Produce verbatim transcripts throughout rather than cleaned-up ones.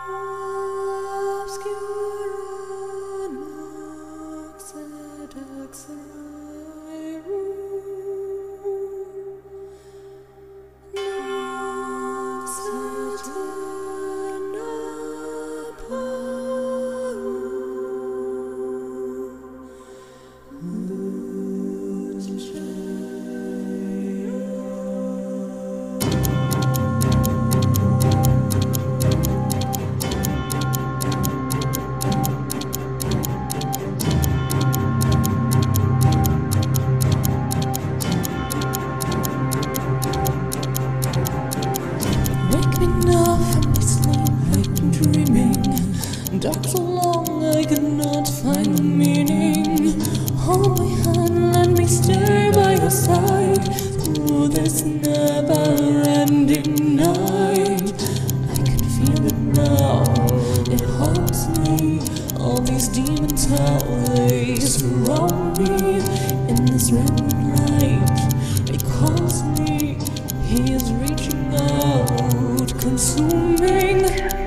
Dark so long I cannot find the meaning. Hold my hand, let me stay by your side through this never-ending night. I can feel it now, it haunts me. All these demons, how they surround me in this red light. It calls me, he is reaching out, consuming.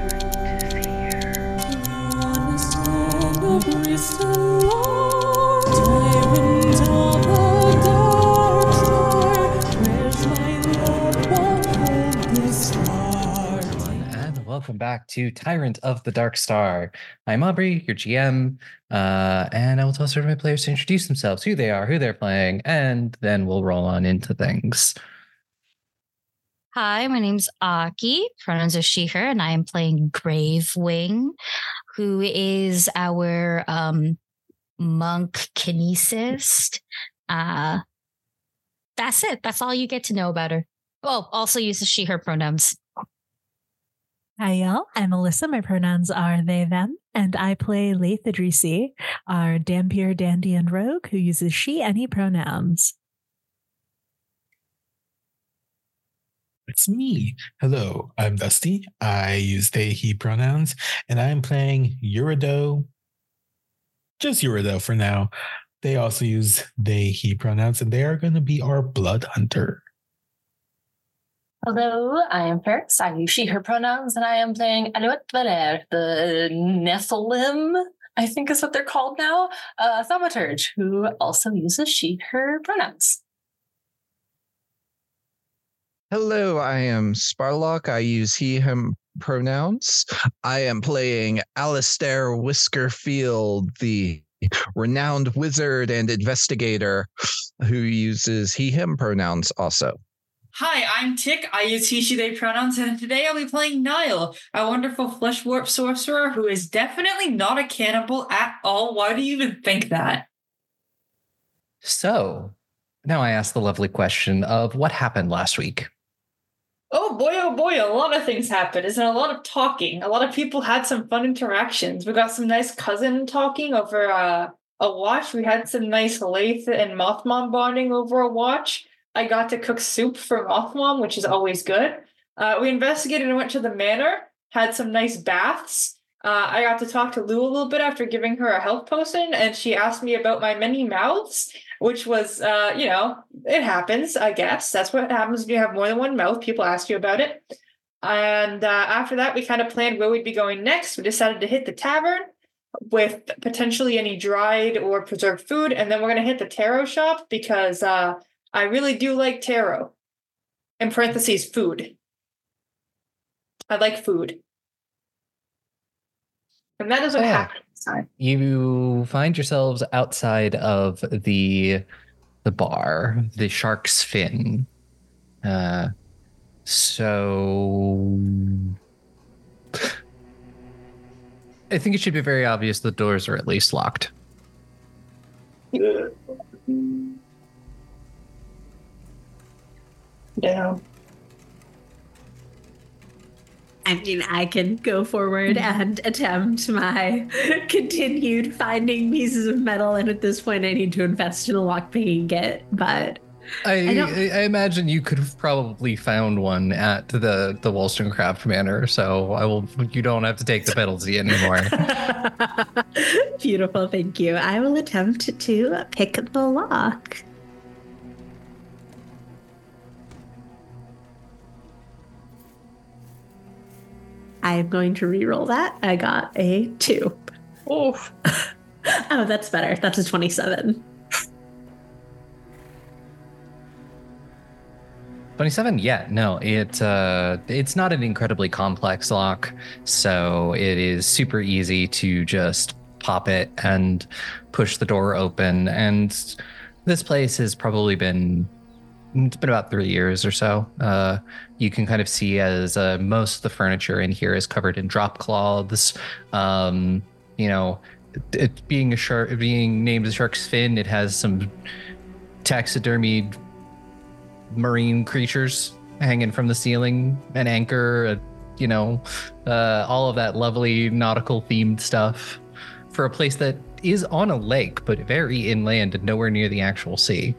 And welcome back to Tyrant of the Dark Star. I'm Aubrey, your G M, uh, and I will tell certain of my players to introduce themselves, who they are, who they're playing, and then we'll roll on into things. Hi, my name's Aki, pronouns are she, her, and I am playing Gravewing, who is our um, monk kinesist. Uh, that's it. That's all you get to know about her. Oh, also uses she, her pronouns. Hi, y'all. I'm Alyssa. My pronouns are they, them, and I play Laith Idrisi, our Dampier, Dandy, and Rogue, who uses she, any pronouns. It's me. Hello, I'm Dusty. I use they, he pronouns, and I'm playing Urido. Just Urido for now. They also use they, he pronouns, and they are going to be our blood hunter. Hello, I am Paris. I use she, her pronouns, and I am playing Aluet Valer, the Nephilim, I think is what they're called now, uh, Thaumaturge, who also uses she, her pronouns. Hello, I am Sparlock. I use he, him pronouns. I am playing Alistair Whiskerfield, the renowned wizard and investigator who uses he, him pronouns also. Hi, I'm Tick. I use he, she, they pronouns, and today I'll be playing Niall, a wonderful flesh warp sorcerer who is definitely not a cannibal at all. Why do you even think that? So, now I ask the lovely question of what happened last week. Oh boy, oh boy, a lot of things happened. There's a lot of talking. A lot of people had some fun interactions. We got some nice cousin talking over uh, a watch. We had some nice Laith and Mothmom bonding over a watch. I got to cook soup for Mothmom, which is always good. Uh, we investigated and went to the manor, had some nice baths. Uh, I got to talk to Lou a little bit after giving her a health potion, and she asked me about my many mouths, which was, uh, you know, it happens, I guess. That's what happens when you have more than one mouth. People ask you about it. And uh, after that, we kind of planned where we'd be going next. We decided to hit the tavern with potentially any dried or preserved food, and then we're going to hit the tarot shop because uh, I really do like tarot. In parentheses, food. I like food. And that is what Oh. happened this time. You find yourselves outside of the the bar, the Shark's Fin. Uh, so I think it should be very obvious the doors are at least locked. Yeah. I mean, I can go forward and attempt my continued finding pieces of metal, and at this point I need to invest in a lockpicking kit, but I, I don't- I, I imagine you could have probably found one at the, the Wollstonecraft Manor, so I will. You don't have to take the penalty anymore. Beautiful, thank you. I will attempt to pick the lock. I am going to re-roll that. I got a two. Oh, Oh, that's better. That's a twenty-seven. twenty-seven? Yeah, no, it uh, it's not an incredibly complex lock, so it is super easy to just pop it and push the door open. And this place has probably been, it's been about three years or so. Uh, you can kind of see as uh, most of the furniture in here is covered in drop cloths. Um, you know, it, it being a shark, being named the shark's fin, it has some taxidermied marine creatures hanging from the ceiling, an anchor, a, you know, uh, all of that lovely nautical themed stuff for a place that is on a lake, but very inland and nowhere near the actual sea.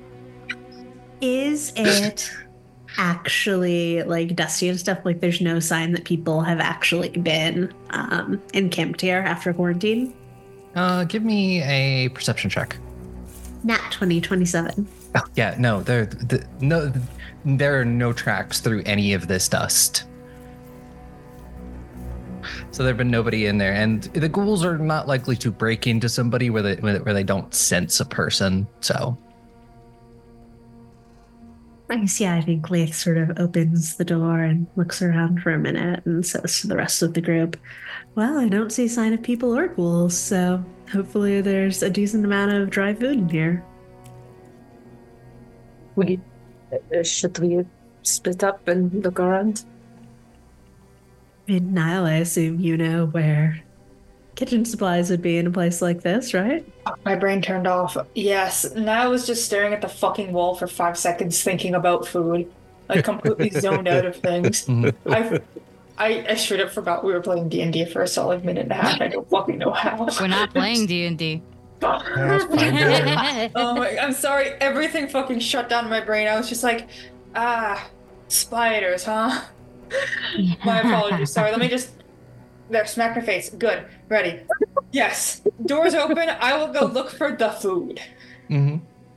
Is it actually like dusty and stuff? Like there's no sign that people have actually been um, encamped here after quarantine? Uh, give me a perception check. Nat twenty, twenty-seven. Oh, yeah, no, there, the, no, there are no tracks through any of this dust. So there've been nobody in there, and the ghouls are not likely to break into somebody where they where they don't sense a person. So, I guess, yeah, I think Leith sort of opens the door and looks around for a minute and says to the rest of the group, well, I don't see a sign of people or ghouls, so hopefully there's a decent amount of dry food in here. we uh, should we split up and look around? In Nile, I assume you know where kitchen supplies would be in a place like this, right? My brain turned off. Yes. Now I was just staring at the fucking wall for five seconds thinking about food. Like completely zoned out of things. I, I I straight up forgot we were playing D and D for a solid minute and a half. I don't fucking know how. We're not playing D and D. Oh my, I'm sorry. Everything fucking shut down in my brain. I was just like, ah, spiders, huh? My apologies. Sorry. Let me just. There, smack my face. Good. Ready. Yes. Doors open. I will go look for the food. mm-hmm.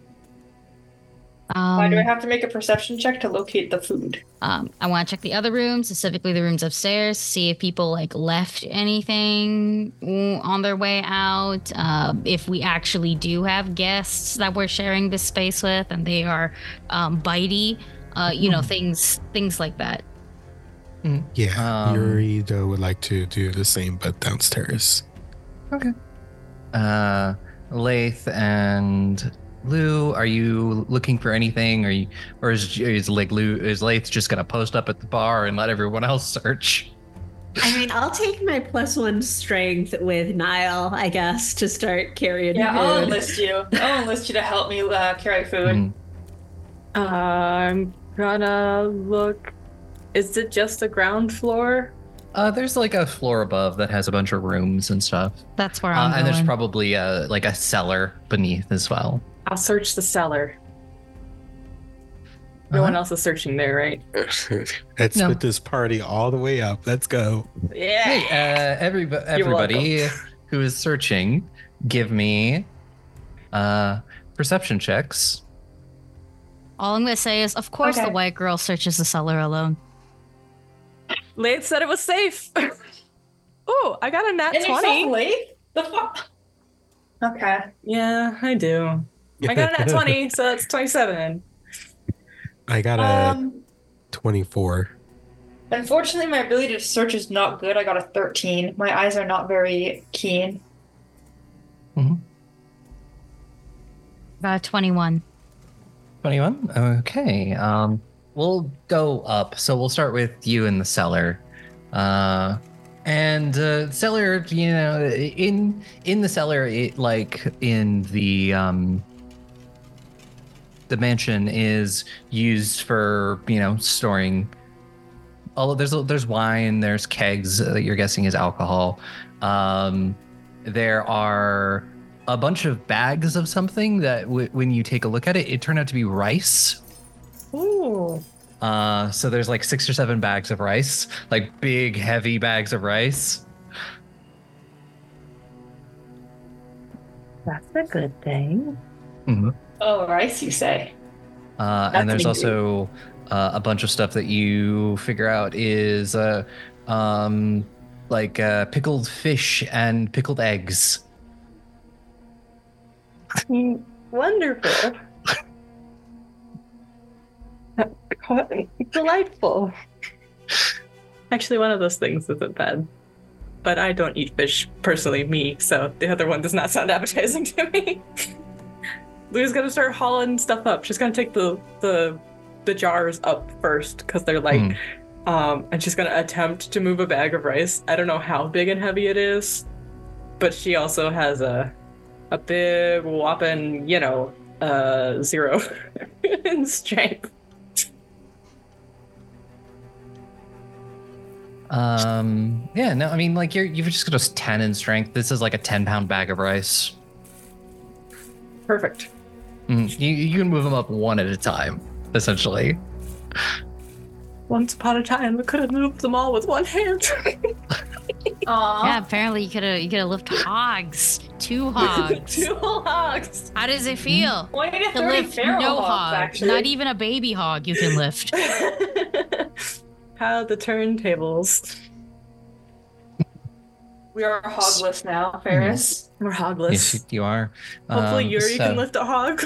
Why do I Um, have to make a perception check to locate the food? um, I want to check the other rooms, specifically the rooms upstairs, see if people like left anything mm, on their way out. Uh, if we actually do have guests that we're sharing this space with, and they are um, bitey, uh, you know, things things like that. Yeah, Um, Yuri though would like to do the same, but downstairs. Okay. Uh, Lath and Lou, are you looking for anything? Are you, or is is like Lou is Lath just gonna post up at the bar and let everyone else search? I mean, I'll take my plus one strength with Nile, I guess, to start carrying Yeah, I'll food. enlist you. I'll enlist you to help me uh, carry food. Mm. I'm gonna look. Is it just the ground floor? Uh, there's like a floor above that has a bunch of rooms and stuff, That's where uh, I'm and there's going. probably uh like a cellar beneath as well. I'll search the cellar. No Uh-huh. one else is searching there, right? Let's No. put this party all the way up. Let's go. Yeah. Hey, uh, every, everybody who is searching, give me uh perception checks. All I'm gonna say is, of course, Okay. the white girl searches the cellar alone. Laith said it was safe. Oh, I got a nat And you twenty. saw late? The fuck? Okay. Yeah, I do. I got a nat twenty, so that's twenty-seven. I got a Um, twenty-four. unfortunately, my ability to search is not good. I got a thirteen. My eyes are not very keen. Got a twenty-one. twenty-one? Okay. Um, we'll go up. So we'll start with you in the cellar. Uh, and uh, cellar, you know, in in the cellar, it like in the um the mansion is used for, you know, storing. All there's there's wine, there's kegs that you're guessing is alcohol. Um, there are a bunch of bags of something that w- when you take a look at it, it turned out to be rice. Ooh. Uh, so there's like six or seven bags of rice, like big, heavy bags of rice. That's a good thing. Mm-hmm. Oh, rice, you say? Uh, That's and there's an also uh, a bunch of stuff that you figure out is uh, um, like uh, pickled fish and pickled eggs. Wonderful. Delightful. Actually, one of those things isn't bad. But I don't eat fish personally, me, so the other one does not sound appetizing to me. Lou's gonna start hauling stuff up. She's gonna take the the, the jars up first, because they're like, mm. um, and she's gonna attempt to move a bag of rice. I don't know how big and heavy it is, but she also has a a big whopping, you know, uh, zero in strength. Um, yeah, no, I mean, like, you're, you've just got a ten in strength. This is like a ten pound bag of rice. Perfect. Mm, you, you can move them up one at a time, essentially. Once upon a time, we could have moved them all with one hand. Aww. Yeah, apparently you could have you could have lifted hogs, two hogs, two hogs. How does it feel? twenty to to lift no hogs, hog, not even a baby hog you can lift. How the turntables. We are hogless now, Ferris. We're hogless. Yes, you are. Hopefully um, Yuri so, can lift a hog.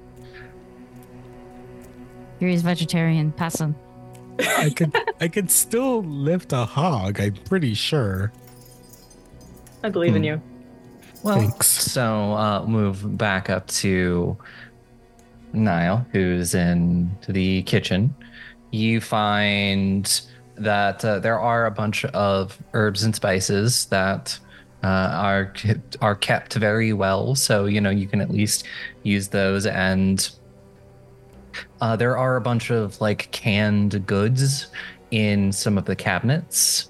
Yuri's vegetarian. Pass him. I could I could still lift a hog, I'm pretty sure. I believe hmm. in you. Well, Thanks. so uh, move back up to Niall, who's in the kitchen. You find that uh, there are a bunch of herbs and spices that uh, are are kept very well. So, you know, you can at least use those. And uh, there are a bunch of like canned goods in some of the cabinets.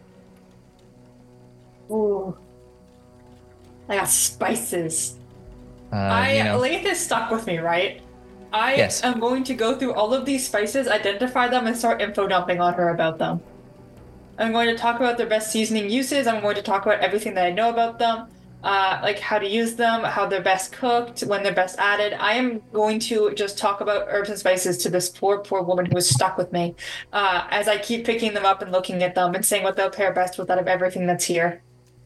Ooh. I got spices. Uh, I you know, Lath is stuck with me, right? I Yes. am going to go through all of these spices, identify them, and start info dumping on her about them. I'm going to talk about their best seasoning uses. I'm going to talk about everything that I know about them, uh, like how to use them, how they're best cooked, when they're best added. I am going to just talk about herbs and spices to this poor, poor woman who is stuck with me, uh, as I keep picking them up and looking at them and saying what they'll pair best with out of everything that's here.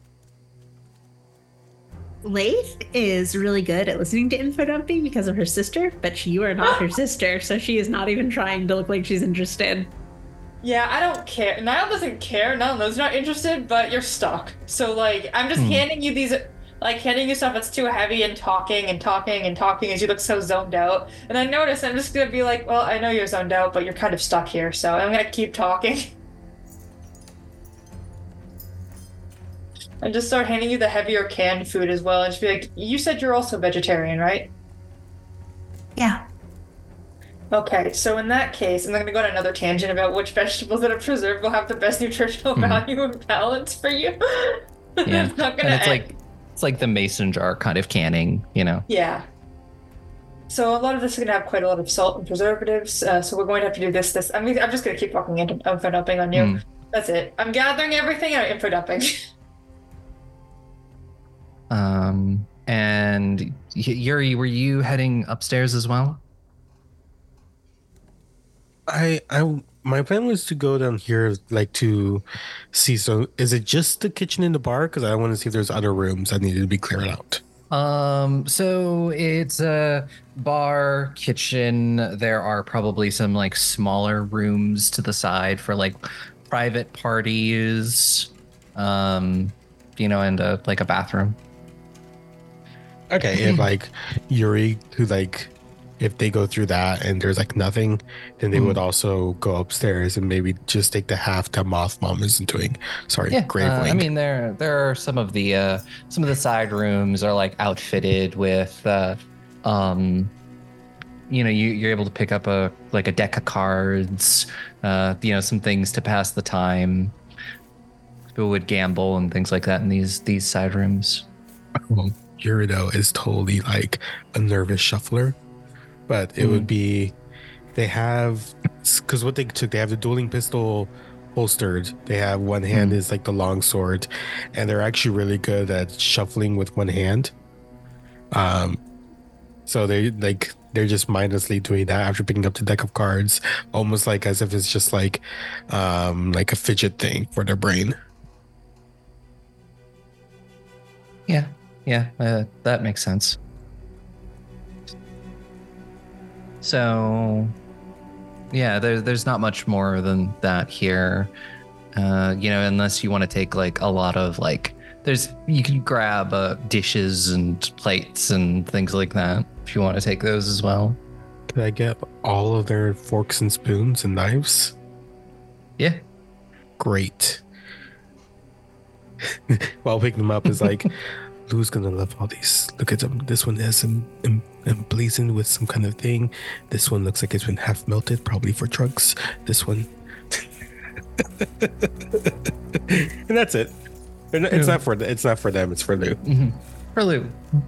Lath is really good at listening to info dumping because of her sister, but you are not her sister, so she is not even trying to look like she's interested. Yeah, I don't care. Niall doesn't care. Niall knows you're not interested, but you're stuck. So, like, I'm just Hmm. handing you these, like, handing you stuff that's too heavy and talking and talking and talking as you look so zoned out. And I notice I'm just going to be like, well, I know you're zoned out, but you're kind of stuck here, so I'm going to keep talking. And just start handing you the heavier canned food as well, and just be like, you said you're also vegetarian, right? Yeah. Okay, so in that case, I'm going to go on another tangent about which vegetables that are preserved will have the best nutritional Mhm. value and balance for you. Yeah, It's not gonna and it's end. like it's like the mason jar kind of canning, you know. Yeah. So a lot of this is going to have quite a lot of salt and preservatives, uh, so we're going to have to do this, this. I mean, I'm just going to keep fucking info info dumping on you. Mm. That's it. I'm gathering everything and I'm info dumping. Um, and Y- Yuri, were you heading upstairs as well? I I my plan was to go down here, like to see. So, is it just the kitchen and the bar? Because I want to see if there's other rooms that needed to be cleared out. Um, so it's a bar, kitchen. There are probably some like smaller rooms to the side for like private parties. Um, you know, and a, like a bathroom. Okay, if like Yuri, who like, if they go through that and there's like nothing, then they Mhm. would also go upstairs and maybe just take the half that Moth Mom is doing. Sorry, Yeah, Grave uh, I Wing. mean there there are some of the uh, some of the side rooms are like outfitted with, uh, um, you know, you you're able to pick up a like a deck of cards, uh, you know, some things to pass the time. People would gamble and things like that in these these side rooms. Well, Yurido is totally like a nervous shuffler, but it would be they have because what they took they have the dueling pistol holstered. They have one hand Mm. is like the long sword, and they're actually really good at shuffling with one hand. Um, So they like they're just mindlessly doing that after picking up the deck of cards, almost like as if it's just like um like a fidget thing for their brain. Yeah, yeah, uh, that makes sense. So, yeah, there, there's not much more than that here. Uh, you know, unless you want to take like a lot of like, there's you can grab uh, dishes and plates and things like that if you want to take those as well. Can I get all of their forks and spoons and knives? Yeah. Great. While picking them up is like, Lou's gonna love all these. Look at them. This one has some em- emblazoned with some kind of thing. This one looks like it's been half melted, probably for drugs. This one. And that's it. It's not for it's not for them. It's for Lou. Mm-hmm. For Lou.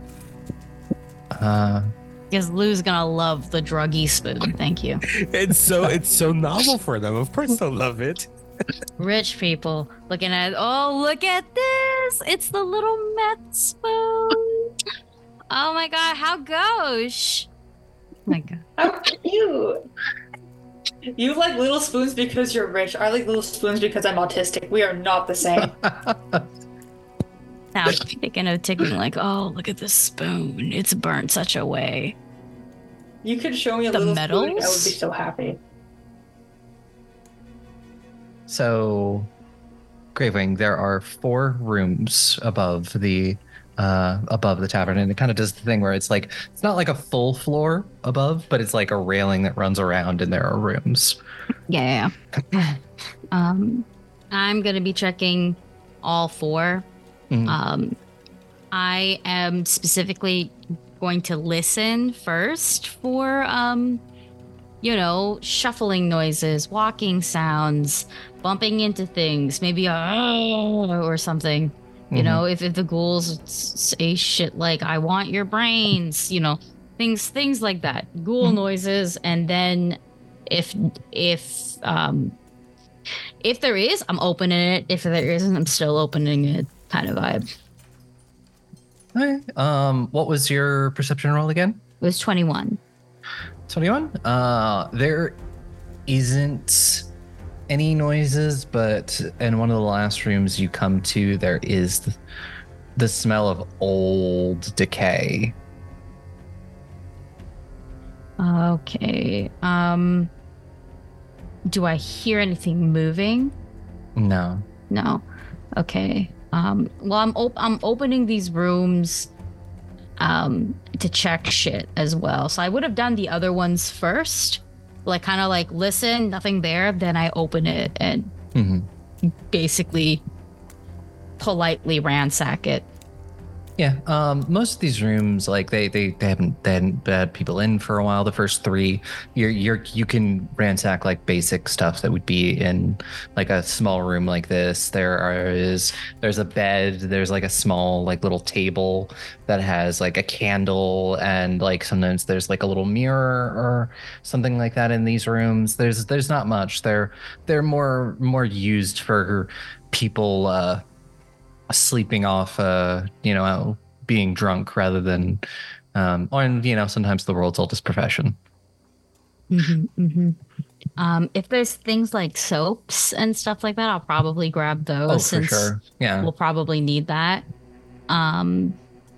Uh, Because Lou's gonna love the druggy spoon. Thank you. It's so it's so novel for them. Of course they'll love it. Rich people looking at, oh, look at this. It's the little meth spoon. Oh my God, how gauche. Oh my God. How cute. You like little spoons because you're rich. I like little spoons because I'm autistic. We are not the same. Now I'm thinking of ticking like, oh, look at this spoon. It's burnt such a way. You could show me a The little spoon. I would be medals? so happy. So, Gravewing, there are four rooms above the uh, above the tavern, and it kind of does the thing where it's like it's not like a full floor above, but it's like a railing that runs around, and there are rooms. Yeah. yeah. um, I'm gonna be checking all four. Mhm. Um, I am specifically going to listen first for, um, you know, shuffling noises, walking sounds, bumping into things, maybe a or something. You Mhm. know, if, if the ghouls say shit like "I want your brains," you know, things things like that, ghoul Mhm. noises, noises, and then if if um if there is, I'm opening it. If there isn't, I'm still opening it. Kind of vibe. Okay. Um, what was your perception roll again? It was twenty-one. twenty-one. Uh, there isn't any noises, but in one of the last rooms you come to, there is the, the smell of old decay. Okay. Um, do I hear anything moving? No. No. Okay. Um, well, I'm op- I'm opening these rooms um to check shit as well. So I would have done the other ones first. Like kind of like listen, nothing there, then I open it and Mm-hmm. basically politely ransack it. Yeah, um, most of these rooms, like they, they, they haven't they hadn't had people in for a while. The first three, you're you're you can ransack like basic stuff that would be in like a small room like this. There are, is there's a bed. There's like a small like little table that has like a candle, and like sometimes there's like a little mirror or something like that in these rooms. There's there's not much. They're they're more more used for people. Uh, sleeping off uh you know being drunk rather than um or you know sometimes the world's oldest profession. Mm-hmm, mm-hmm. Um, if there's things like soaps and stuff like that, I'll probably grab those. Oh, for since sure. Yeah. we'll probably need that. Um,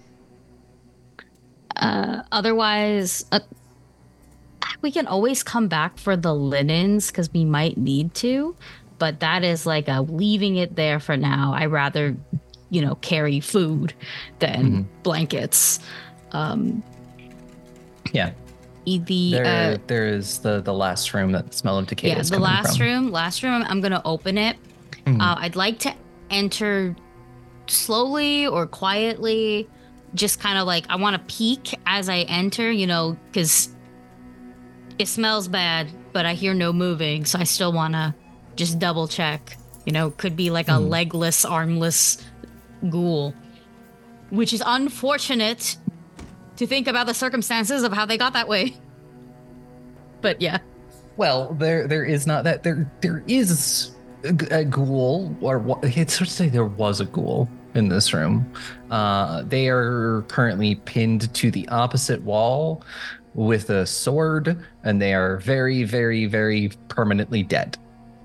uh, otherwise, uh, we can always come back for the linens because we might need to. But that is like a leaving it there for now. I rather, you know, carry food than Mhm. blankets. Um, Yeah. e- the There uh, there is the the last room that the smell of decay yeah, is the coming last from. room. Last room. I'm gonna open it. Mhm. Uh, I'd like to enter slowly or quietly. Just kind of like I want to peek as I enter. You know, because it smells bad, but I hear no moving, so I still want to just double check. You know, could be like a Hmm. legless, armless ghoul, which is unfortunate to think about the circumstances of how they got that way. But yeah. Well, there there is not that there there is a, g- a ghoul, or what it's hard to say there was a ghoul. in this room. Uh, they are currently pinned to the opposite wall with a sword, and they are very, very, very permanently dead.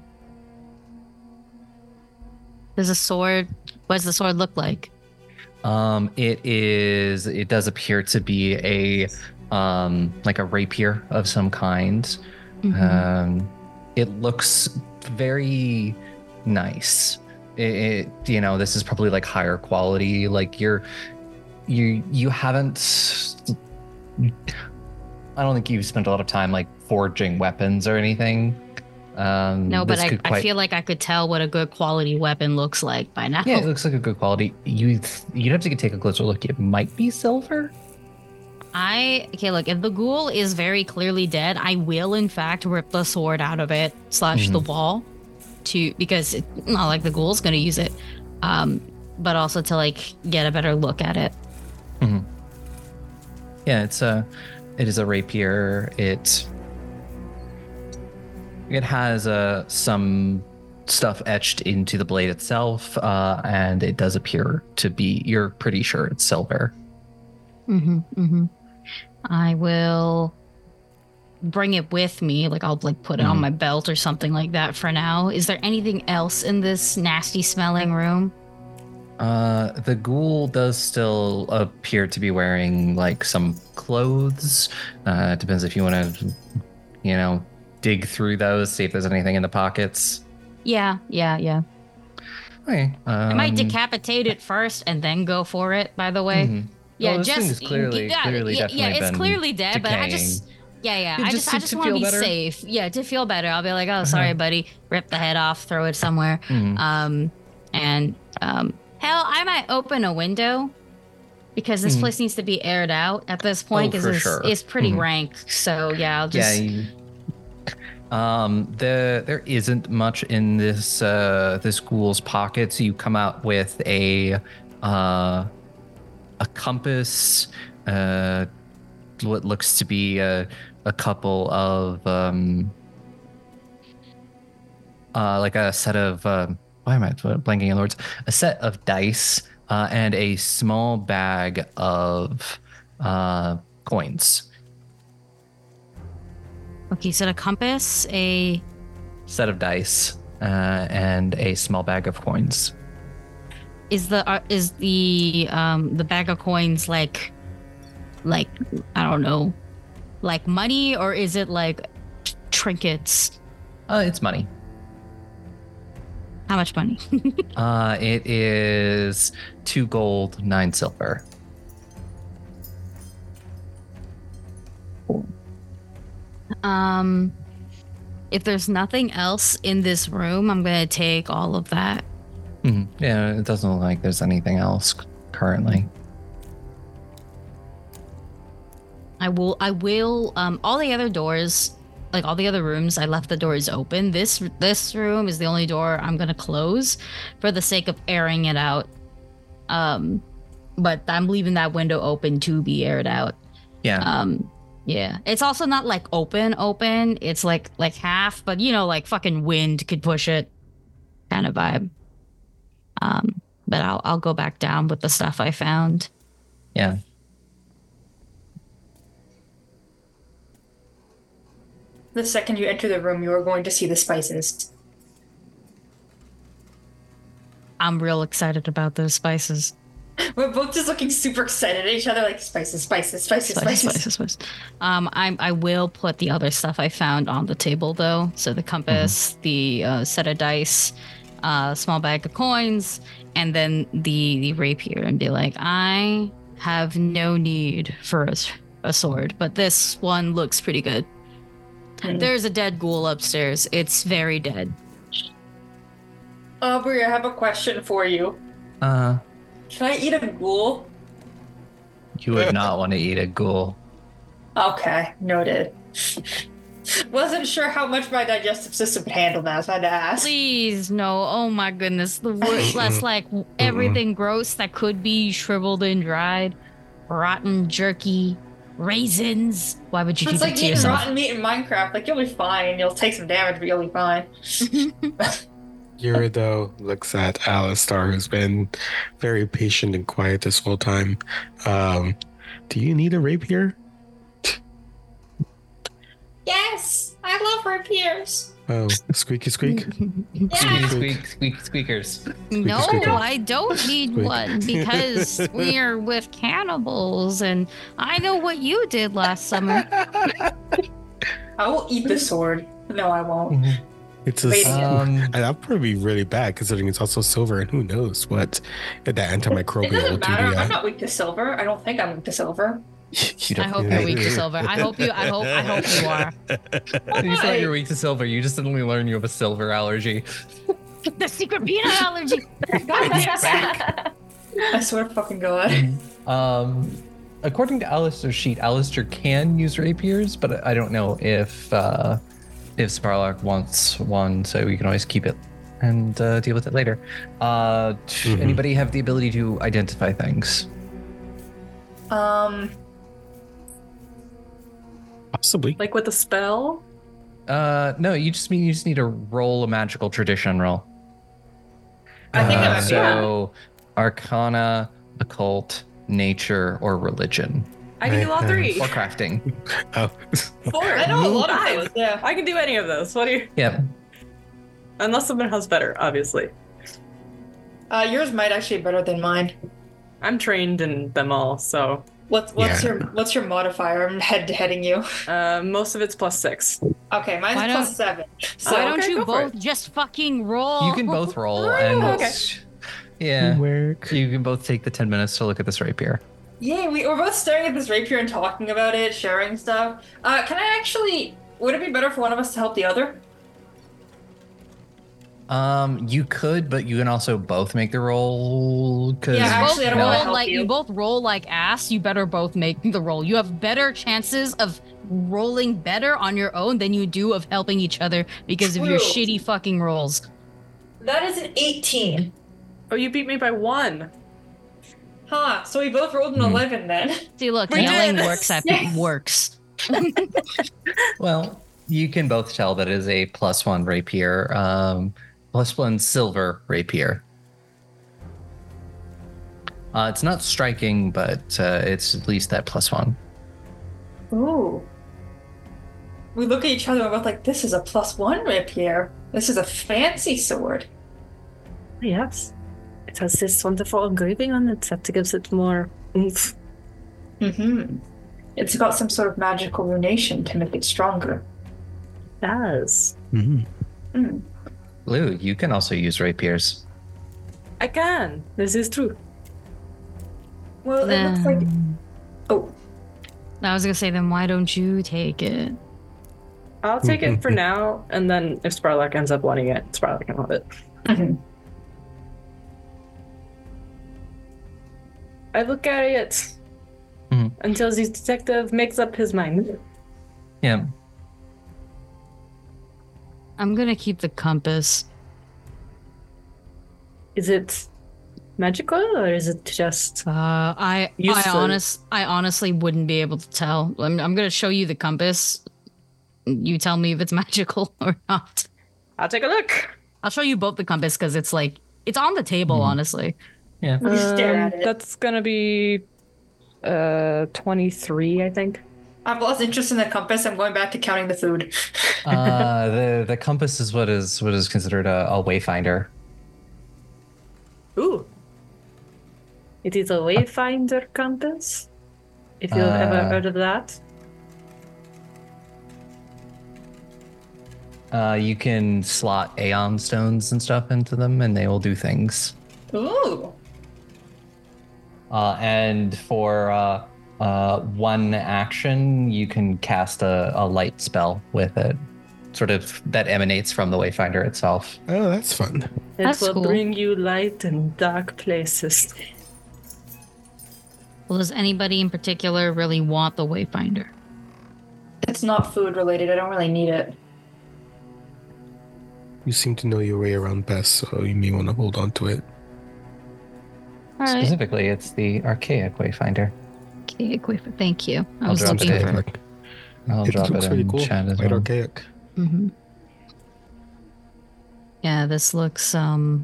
Does a sword, what does the sword look like? Um, it is, it does appear to be a, um, like a rapier of some kind. Mm-hmm. Um, it looks very nice. It, it, you know, this is probably like higher quality. Like you're, you, you haven't, I don't think you've spent a lot of time like forging weapons or anything. Um, no, but this I, could I quite- feel like I could tell what a good quality weapon looks like by now. Yeah, it looks like a good quality. You, you'd have to take a closer look. It might be silver. I okay, look, if the ghoul is very clearly dead, I will in fact rip the sword out of it slash the wall to because it, not like the ghoul's gonna use it, um, but also to like get a better look at it. Mm-hmm. Yeah, it's a, it is a rapier. It, it has uh, some stuff etched into the blade itself, uh, and it does appear to be. You're pretty sure it's silver. Mm-hmm. Mm-hmm. I will bring it with me. Like I'll like put it Mm-hmm. on my belt or something like that for now. Is there anything else in this nasty smelling room? Uh, the ghoul does still appear to be wearing like some clothes. Uh, it depends if you want to, you know, dig through those, see if there's anything in the pockets. Yeah, yeah, yeah. Okay. Um, I might decapitate it first and then go for it. By the way. mhm. Yeah, Well, this thing just is clearly- yeah, clearly yeah, definitely yeah, it's been clearly dead, but I just yeah, yeah, Yeah, I just just to- I just to want to feel be better? safe. Yeah, to feel better. I'll be like, oh, sorry, Uh-huh. buddy, rip the head off, throw it somewhere. Mhm. Um, and um, hell, I might open a window because this Mhm. place needs to be aired out at this point Oh, because for it's, sure. it's pretty Mhm. rank. So yeah, I'll Yeah. just You, um, the there isn't much in this uh this ghoul's pockets. You come out with a uh a compass, uh what looks to be a a couple of um uh like a set of uh, why am I blanking on the words? A set of dice, uh, and a small bag of uh coins. okay. So a compass, a Set of dice, uh, and a small bag of coins. is the uh, is the um the bag of coins like like I don't know, like money, or is it like trinkets? Uh, it's money. How much money? Uh, it is two gold, nine silver. um if there's nothing else in this room, I'm gonna take all of that. Mhm. Yeah, it doesn't look like there's anything else currently. I will I will um all the other doors, like all the other rooms, I left the doors open. This this room is the only door I'm gonna close for the sake of airing it out. Um but I'm leaving that window open to be aired out. Yeah. Um yeah. It's also not like open open. It's like like half, but you know, like fucking wind could push it kind of vibe. Um but I'll I'll go back down with the stuff I found. Yeah. The second you enter the room, you are going to see the spices. I'm real excited about those spices. We're both just looking super excited at each other, like spices, spices, spices, Spices, spices. spices, spices. Um, I I will put the other stuff I found on the table though. So the compass, the uh, set of dice, uh, small bag of coins, and then the the rapier, and be like, I have no need for a, a sword, but this one looks pretty good. Hmm. There's a dead ghoul upstairs. It's very dead. Aubrey, I have a question for you. Uh, Can I eat a ghoul? you would not want to eat a ghoul. Okay, noted. Wasn't sure how much my digestive system could handle that, so I had to ask. Please, no. Oh my goodness. The worst, less like everything gross that could be shriveled and dried, rotten jerky, raisins. Why would you It's do like that to eating yourself? rotten meat in Minecraft. Like, you'll be fine. You'll take some damage, but you'll be fine. Yurido looks at Alistar, who's been very patient and quiet this whole time. Um, do you need a rapier? Yes, I love rapiers. Oh, squeaky squeak. Squeaky squeak, squeak squeakers. No, squeaker. I don't need Squeak. one because we're with cannibals and I know what you did last summer. I will eat the sword. No, I won't. It's a, Waiting. Um, and that'd probably be really bad considering it's also silver, and who knows what that It antimicrobial doesn't will do matter. to I'm you. not weak to silver. I don't think I'm weak to silver. You I don't- hope you're weak to silver. I hope you. I hope. I hope you are. You thought you were weak to silver. You just suddenly learn you have a silver allergy. The secret peanut allergy. I swear to fucking God. Um, according to Alistair's sheet, Alistair can use rapiers, but I don't know if uh, if Sparlark wants one, so we can always keep it and uh, deal with it later. Uh, t- Mhm. Anybody have the ability to identify things? Um, Possibly. Like with a spell? Uh, no, you just mean you just need to roll a magical tradition roll. I think Uh, that might be yeah. so. Arcana, occult, nature, or religion, I can do all Uh, three. or crafting. Oh, Four. I know a lot of Five. those. Yeah. I can do any of those. What do you? Yep. Unless someone has better, obviously. Uh, yours might actually be better than mine. I'm trained in them all, so What's what's Yeah. your what's your modifier? I'm head to heading you. uh, most of it's plus six. Okay, mine's Why plus don't- seven. So Why don't okay, you go for both just fucking roll? You can both roll, Oh, and okay. yeah, work. you can both take the ten minutes to look at this rapier. yeah, we, we're both staring at this rapier and talking about it, sharing stuff. Uh, can I actually? Would it be better for one of us to help the other? Um, you could, but you can also both make the roll. Cause Yeah, both actually, I don't no, wanna roll help like you. you both roll like ass. You better both make the roll. You have better chances of rolling better on your own than you do of helping each other because of your True. shitty fucking rolls. That is an eighteen. Oh, you beat me by one. Huh. So we both rolled an Hmm. eleven then. See, look, We yelling did. works at Yes. works. well, you can both tell that it is a plus one rapier, um, plus one silver rapier. Uh, it's not striking, but uh, it's at least that plus one. Ooh. We look at each other and we're both like, this is a plus one rapier. This is a fancy sword. Yes. It has this wonderful engraving on it that gives it more oomph. Mm-hmm. It's got some sort of magical runation to make it stronger. It does. Mhm. Mm. Lou, you can also use rapiers. I can. This is true. Well, it looks like. Then- Oh, I was gonna say, then why don't you take it? I'll take it for now, and then if Sparlark ends up wanting it, Sparlark can have it. mhm. I look at it Mhm. until the detective makes up his mind. Yeah. I'm gonna keep the compass. Is it magical or is it just Uh, I I Useful. honest I honestly wouldn't be able to tell. I'm, I'm gonna show you the compass. You tell me if it's magical or not. I'll take a look. I'll show you both the compass because it's like it's on the table. Mhm. Honestly, Yeah. We stare Um, at it. That's gonna be uh twenty-three, I think. I've lost interest in the compass. I'm going back to counting the food. uh, the the compass is what is what is considered a, a wayfinder. Ooh. It is a wayfinder compass? If you've ever Uh, heard of that. Uh, you can slot Aeon stones and stuff into them, and they will do things. Ooh. Uh, and for uh, uh, one action, you can cast a, a light spell with it, sort of that emanates from the Wayfinder itself. Oh, that's fun. It That's will cool. bring you light in dark places. well, does anybody in particular really want the Wayfinder? It's not food related. I don't really need it. You seem to know your way around best, so you may want to hold on to it. All right. Specifically, it's the archaic Wayfinder. Okay, Quaver, thank you. I I'll was drop looking it. for. Like, I'll it drop looks it really in cool. chat as Quite well. archaic. Mhm. Yeah, this looks um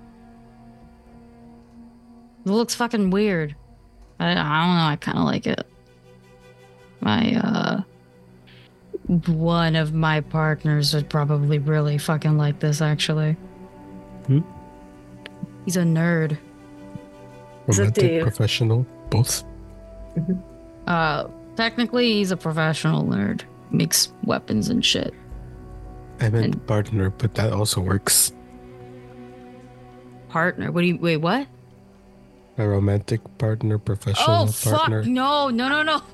it looks fucking weird. I, I don't know, I kinda like it. My uh one of my partners would probably really fucking like this actually. Hmm? He's a nerd. Is it Romantic, the- professional, both. Uh technically he's a professional nerd. Makes weapons and shit. I meant And- partner, but that also works. Partner. What do you wait, what? A romantic partner, professional Oh fuck partner. no, no, no, no.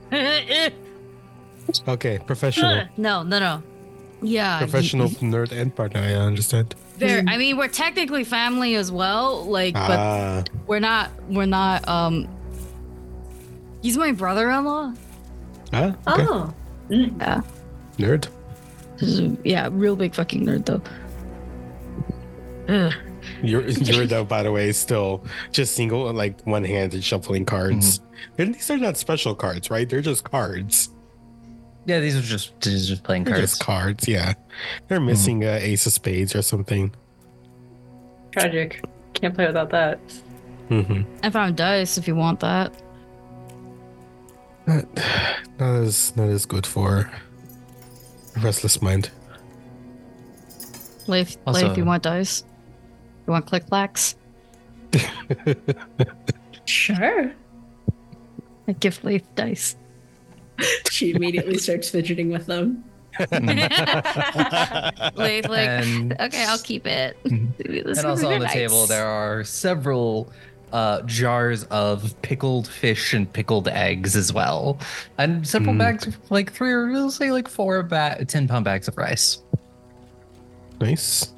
Okay, professional. no, no, no. Yeah. Professional y- nerd and partner, I understand. There I mean we're technically family as well, like but Ah, we're not we're not um he's my brother-in-law. ah okay. Oh. Yeah. Nerd. He's a- yeah, real big fucking nerd though. Ugh. You're, you're though, by the way, still just single, like one-handed shuffling cards. And these are not special cards, right? They're just cards. Yeah, these are just these are just playing They're cards. just cards, yeah. They're missing uh, ace of spades or something. Tragic. Can't play without that. Mm-hmm. I found dice if you want that. Not, not as not as good for a restless mind. Leif, Also- Leif, you want dice? You want click clacks? Sure. I give Leif dice. She immediately starts fidgeting with them. Leif, like, And- okay, I'll keep it. This And also is on the nice. table, there are several uh, jars of pickled fish and pickled eggs as well, and several Mm. bags of like three or we'll say like four ba- ten pound bags of rice. Nice.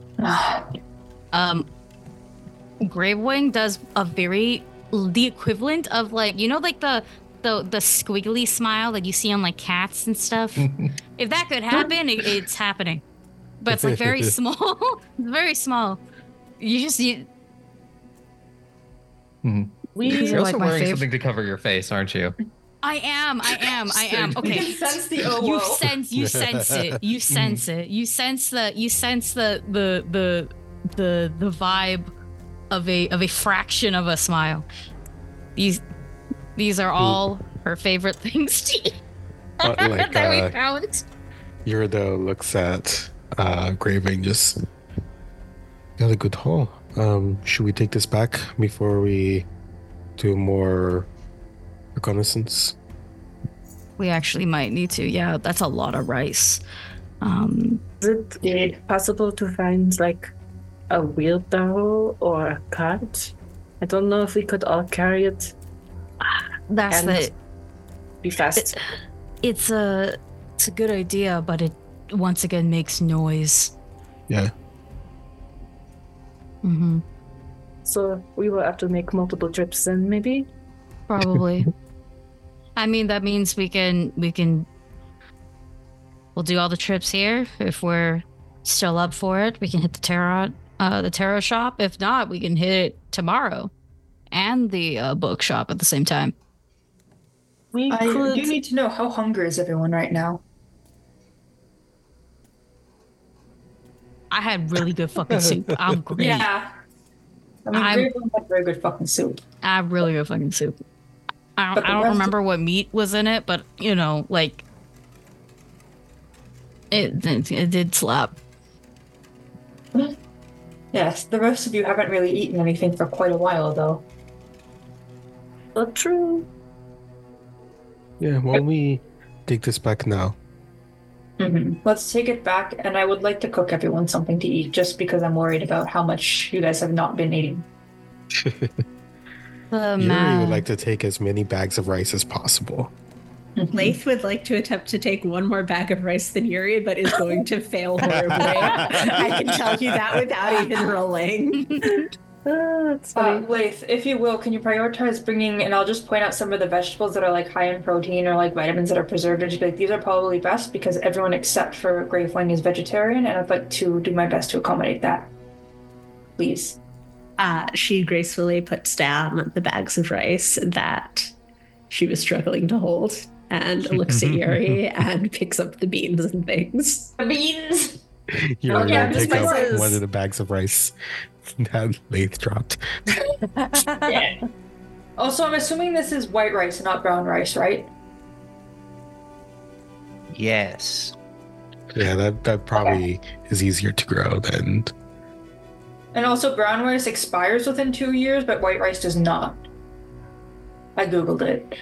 Um, Gravewing does a very the equivalent of like you know like the the the squiggly smile that you see on like cats and stuff. If that could happen, it, it's happening, but it's like very small. It's very small. You just you. Mhm. We You're also like my wearing favorite. something to cover your face, aren't you? I am. I am. I am. You Okay. can sense the oh You whoa. sense. You sense it. You sense it. You sense the. You sense the the the the the vibe of a of a fraction of a smile. These these are all her favorite things to eat Uh, like, that we uh, found. Yurido looks at uh, Graving, just got a good haul. Um, should we take this back before we do more reconnaissance? We actually might need to. Yeah, that's a lot of rice. Um, Is it possible to find like a wheelbarrow or a cart? I don't know if we could all carry it. that's And the. Be fast. It's a. It's a good idea, but it once again makes noise. Yeah. Mm-hmm. So we will have to make multiple trips then, maybe? Probably. I mean, that means we can we can. We'll do all the trips here if we're still up for it. We can hit the tarot, uh, the tarot shop. If not, we can hit it tomorrow, and the uh, bookshop at the same time. We I could. do need to know how hungry is everyone right now. I had really good fucking soup. I'm great. Yeah. I mean, I'm- Graveland had very good fucking soup. I have really good fucking soup. I But don't, the I don't rest of- remember what meat was in it, but you know, like it, it, it did slap. Yes, the rest of you haven't really eaten anything for quite a while, though. But true. Yeah, why don't we take this back now? Mm-hmm. Let's take it back, and I would like to cook everyone something to eat, just because I'm worried about how much you guys have not been eating. The Yuri man. would like to take as many bags of rice as possible. Lath would like to attempt to take one more bag of rice than Yuri, but is going to fail horribly. I can tell you that without even rolling. Ah, that's Uh, funny. Laith, if you will, can you prioritize bringing, and I'll just point out some of the vegetables that are like high in protein or like vitamins that are preserved, and just be like, these are probably best because everyone except for Gravewing is vegetarian, and I'd like to do my best to accommodate that. Please. Uh, she gracefully puts down the bags of rice that she was struggling to hold and looks at Yuri and picks up the beans and things. The beans! You're Oh, yeah, gonna just pick up spices. one of the bags of rice that Lath dropped. Yeah. Also, I'm assuming this is white rice and not brown rice, right? Yes. Yeah, that that probably is easier to grow than. And also, brown rice expires within two years, but white rice does not. I googled it.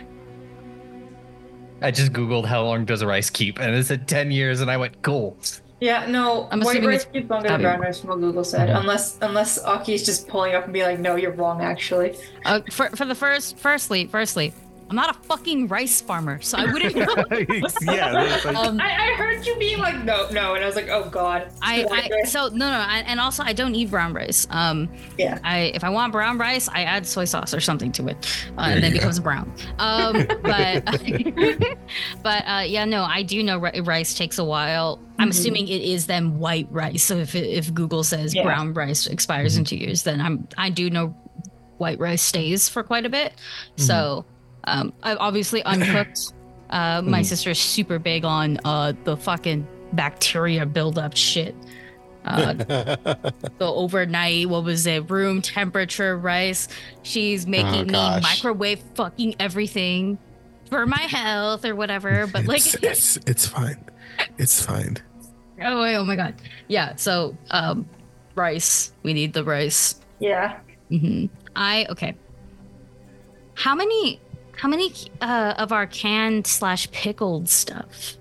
I just Googled how long does a rice keep, and it said ten years, and I went, cool. Yeah, no, I'm white assuming rice it's keeps longer than gotta be- brown rice from what Google said. Mhm. Unless unless Aki's just pulling up and be like, no, you're wrong, actually. Uh, for for the first, firstly, firstly, I'm not a fucking rice farmer, so I wouldn't know. yeah, it's like- Um, I, I heard you being like, no, no, and I was like, oh god. I, White I rice. so no no I, and also I don't eat brown rice. Um, Yeah. I if I want brown rice, I add soy sauce or something to it, uh, There and then you it go. becomes brown. Um, but but uh, yeah, no, I do know ri- rice takes a while. I'm Mhm. assuming it is then white rice. So if it, if Google says Yeah. brown rice expires in two years, then I'm I do know white rice stays for quite a bit. So um, I obviously uncooked. Uh, my Mhm. sister's super big on uh, the fucking bacteria buildup shit. Uh, the overnight, what was it, room temperature rice. She's making me gosh. microwave fucking everything for my health or whatever. But like, it's, it's it's fine. It's fine. oh, wait, oh my god, yeah. So um, rice. We need the rice. Yeah. hmm I okay. How many? How many uh, of our canned slash pickled stuff?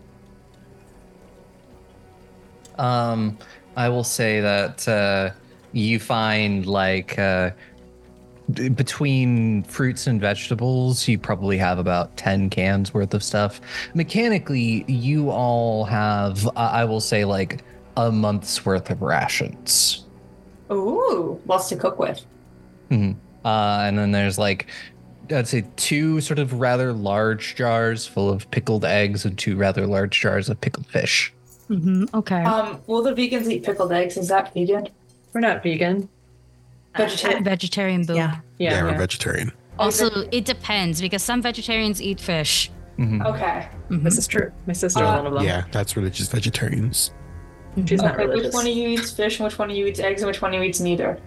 Um, I will say that uh, you find like uh, b- between fruits and vegetables, you probably have about ten cans worth of stuff. Mechanically, you all have, uh, I will say, like a month's worth of rations. Ooh, lots to cook with. Uh, and then there's like, I'd say two sort of rather large jars full of pickled eggs and two rather large jars of pickled fish. Mm-hmm. Okay. Um, will the vegans eat pickled eggs? Is that vegan? We're not vegan. Vegetarian. Vegetarian boob. Yeah. Yeah, Yeah. we're yeah. vegetarian. Also, it depends because some vegetarians eat fish. Mhm. Okay. Mhm. This is true. My sister's Uh, one of them. Yeah, that's religious vegetarians. She's not Okay, which religious. one of you eats fish and which one of you eats eggs and which one of you eats neither?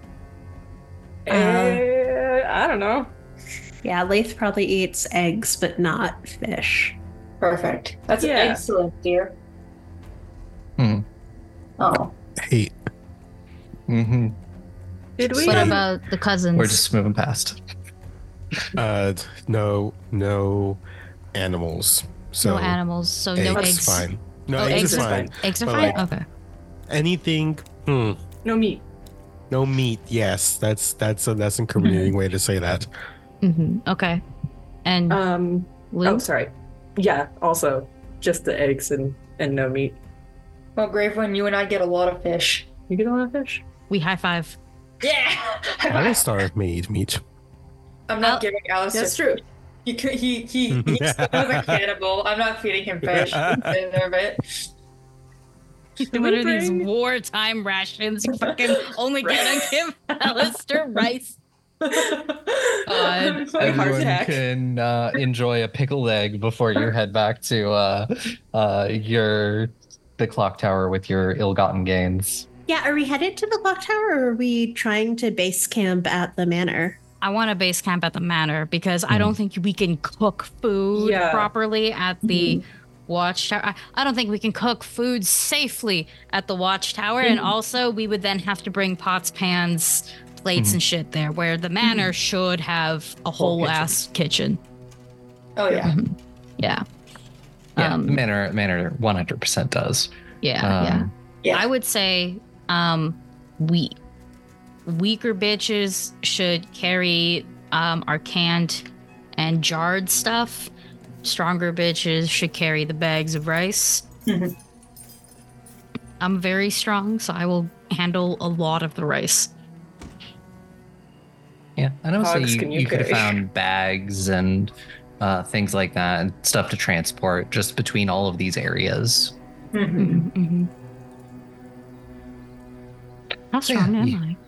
Eh, I don't know. Yeah, Lath probably eats eggs, but not fish. Perfect. That's Yeah. excellent, dear. Hmm. Oh. Hate. Mm-hmm. Did we? What about the cousins? We're just moving past. Uh, no, no animals. So no animals, so eggs, no eggs. fine. No, Oh, eggs, eggs is is fine. Eggs are But, fine. like, Okay. Anything. Hmm. No meat. No meat. Yes, that's that's a that's incriminating way to say that. hmm Okay. And Um. Lou? Oh, sorry. Yeah. Also, just the eggs and and no meat. Well, Gravewind, you and I get a lot of fish. You get a lot of fish. we high five. Yeah! Alistar may eat meat. I'm not Al- giving Alice That's fish. true. He could, he he he was a cannibal. I'm not feeding him fish. He can sit there a bit. What are these bring- wartime rations? You fucking only gonna give Alistair rice. God. Like heart Everyone attack. can uh, enjoy a pickled egg before you head back to uh, uh, your the clock tower with your ill-gotten gains. Yeah, are we headed to the clock tower or are we trying to base camp at the manor? I want to base camp at the manor because I don't think we can cook food Yeah. properly at the watchtower. I, I don't think we can cook food safely at the watchtower. And also, we would then have to bring pots, pans, plates, and shit there, where the manor should have a whole kitchen. ass kitchen. Oh yeah. Yeah. Yeah, Um, the manor manor one hundred percent does. Yeah. yeah. Um, Yeah. I would say um, we weaker bitches should carry um, our canned and jarred stuff. Stronger bitches should carry the bags of rice. Mhm. I'm very strong, so I will handle a lot of the rice. Yeah, and I would say Hogs you, can you, you could have carry? found bags and uh, things like that, and stuff to transport just between all of these areas. Mhm. Mm-hmm. How So, yeah, strong am you- I?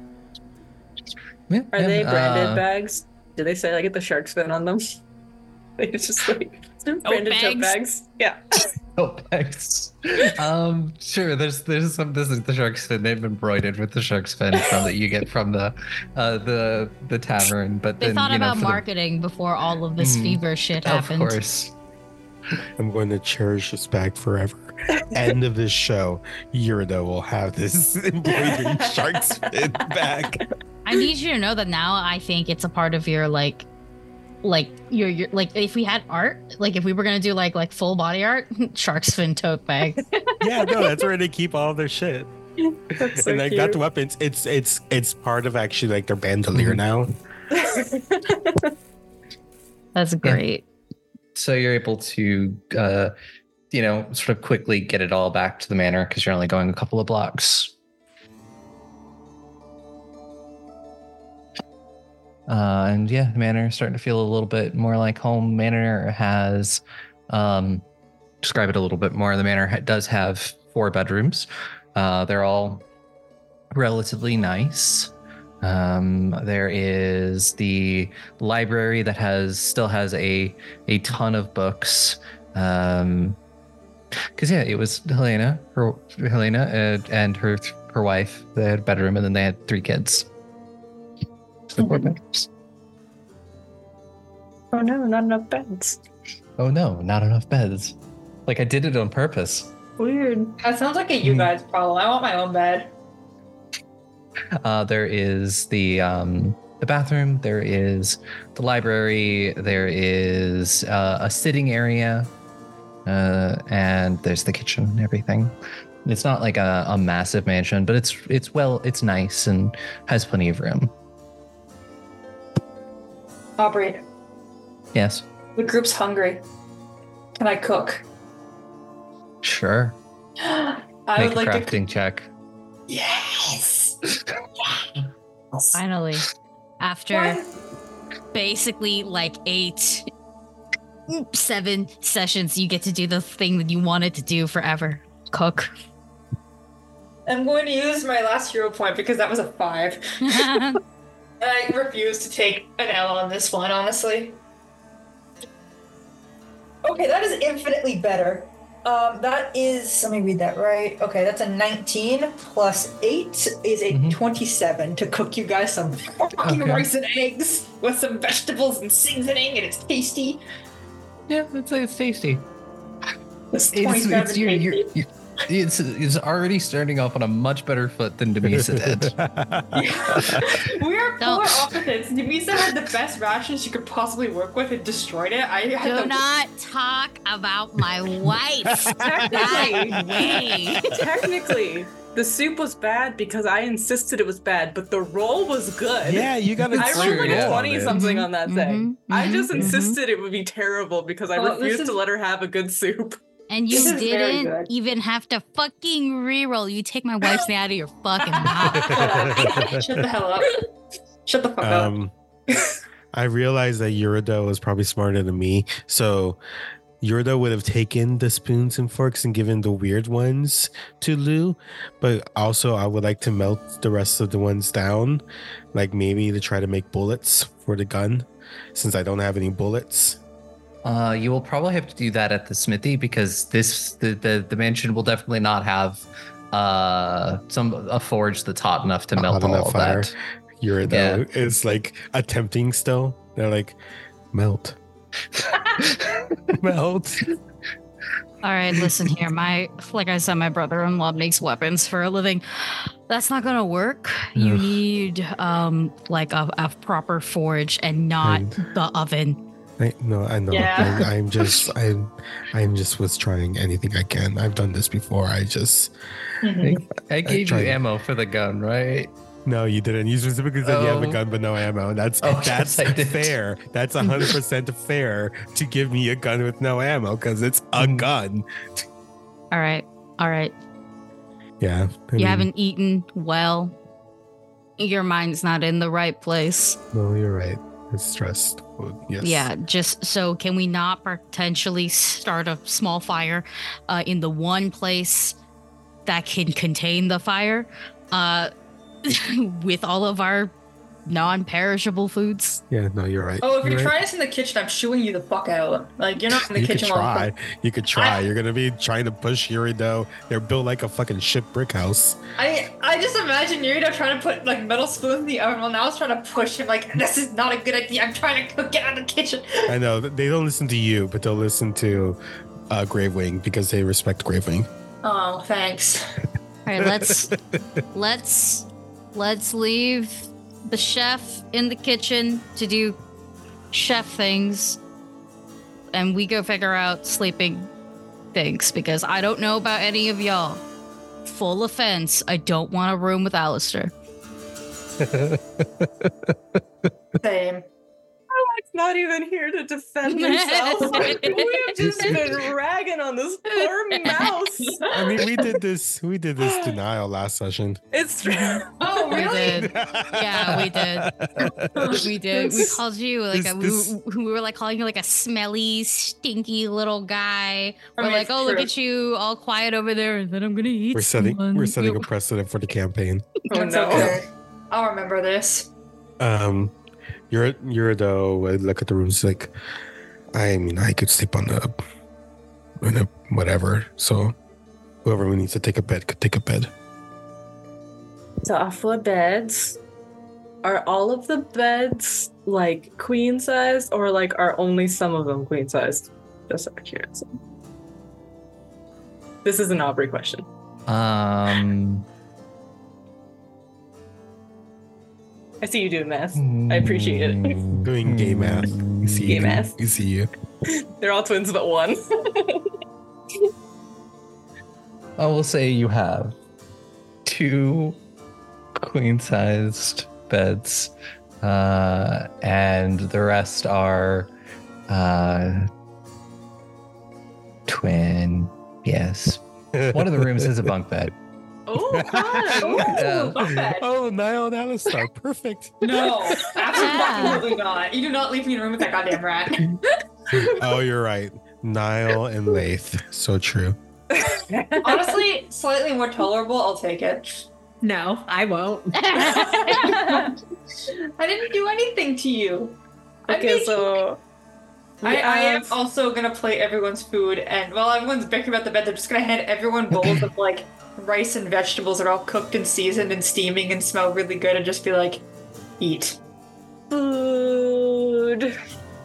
Yeah, Are yeah, they branded uh, bags? Do they say like get the shark's fin on them? It's just like branded tote bags. Yeah. Oh, thanks. Um, sure. There's there's some. This is the shark's fin. They've been embroidered with the shark's fin from that you get from the uh, the the tavern. But They then, thought you know, about for the- marketing before all of this Mm, fever shit Of happened. course. I'm going to cherish this bag forever. End of this show, Yurida will have this embroidered shark's fin bag. I need you to know that now I think it's a part of your like like your, your like if we had art, like if we were gonna do like like full body art, shark's fin tote bag. Yeah, no, that's where they keep all their shit. That's so and like cute. not the weapons. It's it's it's part of actually like their bandolier now. That's great. So you're able to, uh, you know, sort of quickly get it all back to the manor because you're only going a couple of blocks. Uh, and yeah, the manor is starting to feel a little bit more like home. Manor has, um, describe it a little bit more. The manor ha- does have four bedrooms. Uh, they're all relatively nice. Um, there is the library that has still has a a ton of books. Um, because yeah, it was Helena, her Helena, and, and her her wife. They had a bedroom, and then they had three kids. So four bedrooms. Oh no, not enough beds. Oh no, not enough beds. Like I did it on purpose. Weird. That sounds like a you guys problem. I want my own bed. Uh, there is the um, the bathroom. There is the library. There is uh, a sitting area, uh, and there's the kitchen and everything. It's not like a, a massive mansion, but it's it's well, it's nice and has plenty of room. Aubrey, Yes, the group's hungry. Can I cook? sure. I Make would a like crafting check. to. Yes. Finally, after basically like eight, seven sessions, you get to do the thing that you wanted to do forever. Cook. I'm going to use my last hero point because that was a five. And I refuse to take an L on this one, honestly. Okay, that is infinitely better. Um, that is, let me read that right. Okay, that's a nineteen plus eight is a Mhm. twenty-seven to cook you guys some fucking Okay. rice and eggs with some vegetables and seasoning, and it's tasty. Yeah, it's it's tasty. It's It's, twenty-seven it's, you're, you're, tasty. you're, it's it's already starting off on a much better foot than Demisa did. We are Don't- polar opposites. Demisa had the best rations you could possibly work with and destroyed it. I had Do the not talk about my wife. Technically, That way. technically, the soup was bad because I insisted it was bad, but the roll was good. Yeah, you got a I great rolled like roll a on twenty it. something on that thing. Mhm, I just mhm, insisted it would be terrible because I Oh, this refused is- to let her have a good soup. And you This is very didn't good. even have to fucking reroll. You take my wife's name out of your fucking mouth. Shut the hell up. Shut the fuck up. Um, I realized that Yurido was probably smarter than me. So Yurido would have taken the spoons and forks and given the weird ones to Lou. But also, I would like to melt the rest of the ones down, like maybe to try to make bullets for the gun, since I don't have any bullets. Uh, you will probably have to do that at the smithy because this the the, the mansion will definitely not have uh some a forge that's hot enough to melt Hot all enough of fire. that. Yurido is like attempting still. They're like, melt. Melt. All right, listen here. My, like I said, my brother-in-law makes weapons for a living. That's not gonna work. You Ugh. need um like a, a proper forge and not Right. the oven. I, no, I know. Yeah. I'm, I'm just, I'm, I'm just was trying anything I can. I've done this before. I just, Mhm. I gave tried. you ammo for the gun, right? no, you didn't. You specifically said you have a Oh. gun, but no ammo. That's Oh, that's yes, I did. fair. That's a hundred percent fair to give me a gun with no ammo because it's a Mhm. gun. All right, all right. Yeah. I You mean, haven't eaten well. Your mind's not in the right place. No, you're right. It's stressed food. Yes. Yeah, just so can we not potentially start a small fire uh, in the one place that can contain the fire uh, with all of our non-perishable foods. Yeah, no, you're right. Oh, if you're right. trying this in the kitchen, I'm shooing you the fuck out. Like, you're not in the You kitchen could while I'm try. cooking. You could try. I- You're gonna be trying to push Yurido. They're built like a fucking shit brick house. I I just imagine Yurito trying to put like metal spoons in the oven while now I was trying to push him like, this is not a good idea. I'm trying to cook it out of the kitchen. I know they don't listen to you, but they'll listen to uh, Gravewing because they respect Gravewing. Oh, thanks. All right, let's let's let's leave the chef in the kitchen to do chef things, and we go figure out sleeping things because I don't know about any of y'all. Full offense, I don't want a room with Alistair. Same. Alex not even here to defend himself. We have just been ragging on this poor mouse. I mean, we did this. We did this denial last session. It's true. Oh, We really? did. Yeah, we did. We did. We called you like This- a, this- we, we were like calling you like a smelly, stinky little guy. I We're mean, like, it's oh, look true. at you, all quiet over there, and then I'm gonna eat. We're setting. someone. We're setting You- a precedent for the campaign. Oh It's no. okay. I'll remember this. Um, you're Yurido. I look at the room. It's like, I mean, I could sleep on a, on a whatever. So, whoever needs to take a bed could take a bed. So our four beds, are all of the beds like queen sized, or like are only some of them queen sized? Just out of curiosity. This is an Aubrey question. Um, I see you doing math. I appreciate it. Doing gay math. You see Gay you. math. You see you. They're all twins but one. I will say you have two queen-sized beds, uh, and the rest are uh, twin. Yes, one of the rooms is a bunk bed. Oh, fun. Yeah. Fuck that. Oh, Niall and Alistar. Perfect. No, Yeah. absolutely not. You do not leave me in a room with that goddamn rat. Oh, you're right. Niall and Lath. So true. Honestly, slightly more tolerable. I'll take it. No, I won't. I didn't do anything to you. I Okay, made so we I, I am have- also gonna plate everyone's food, and while everyone's bickering about the bed, they're just gonna hand everyone bowls of like rice and vegetables that are all cooked and seasoned and steaming and smell really good, and just be like, eat. food.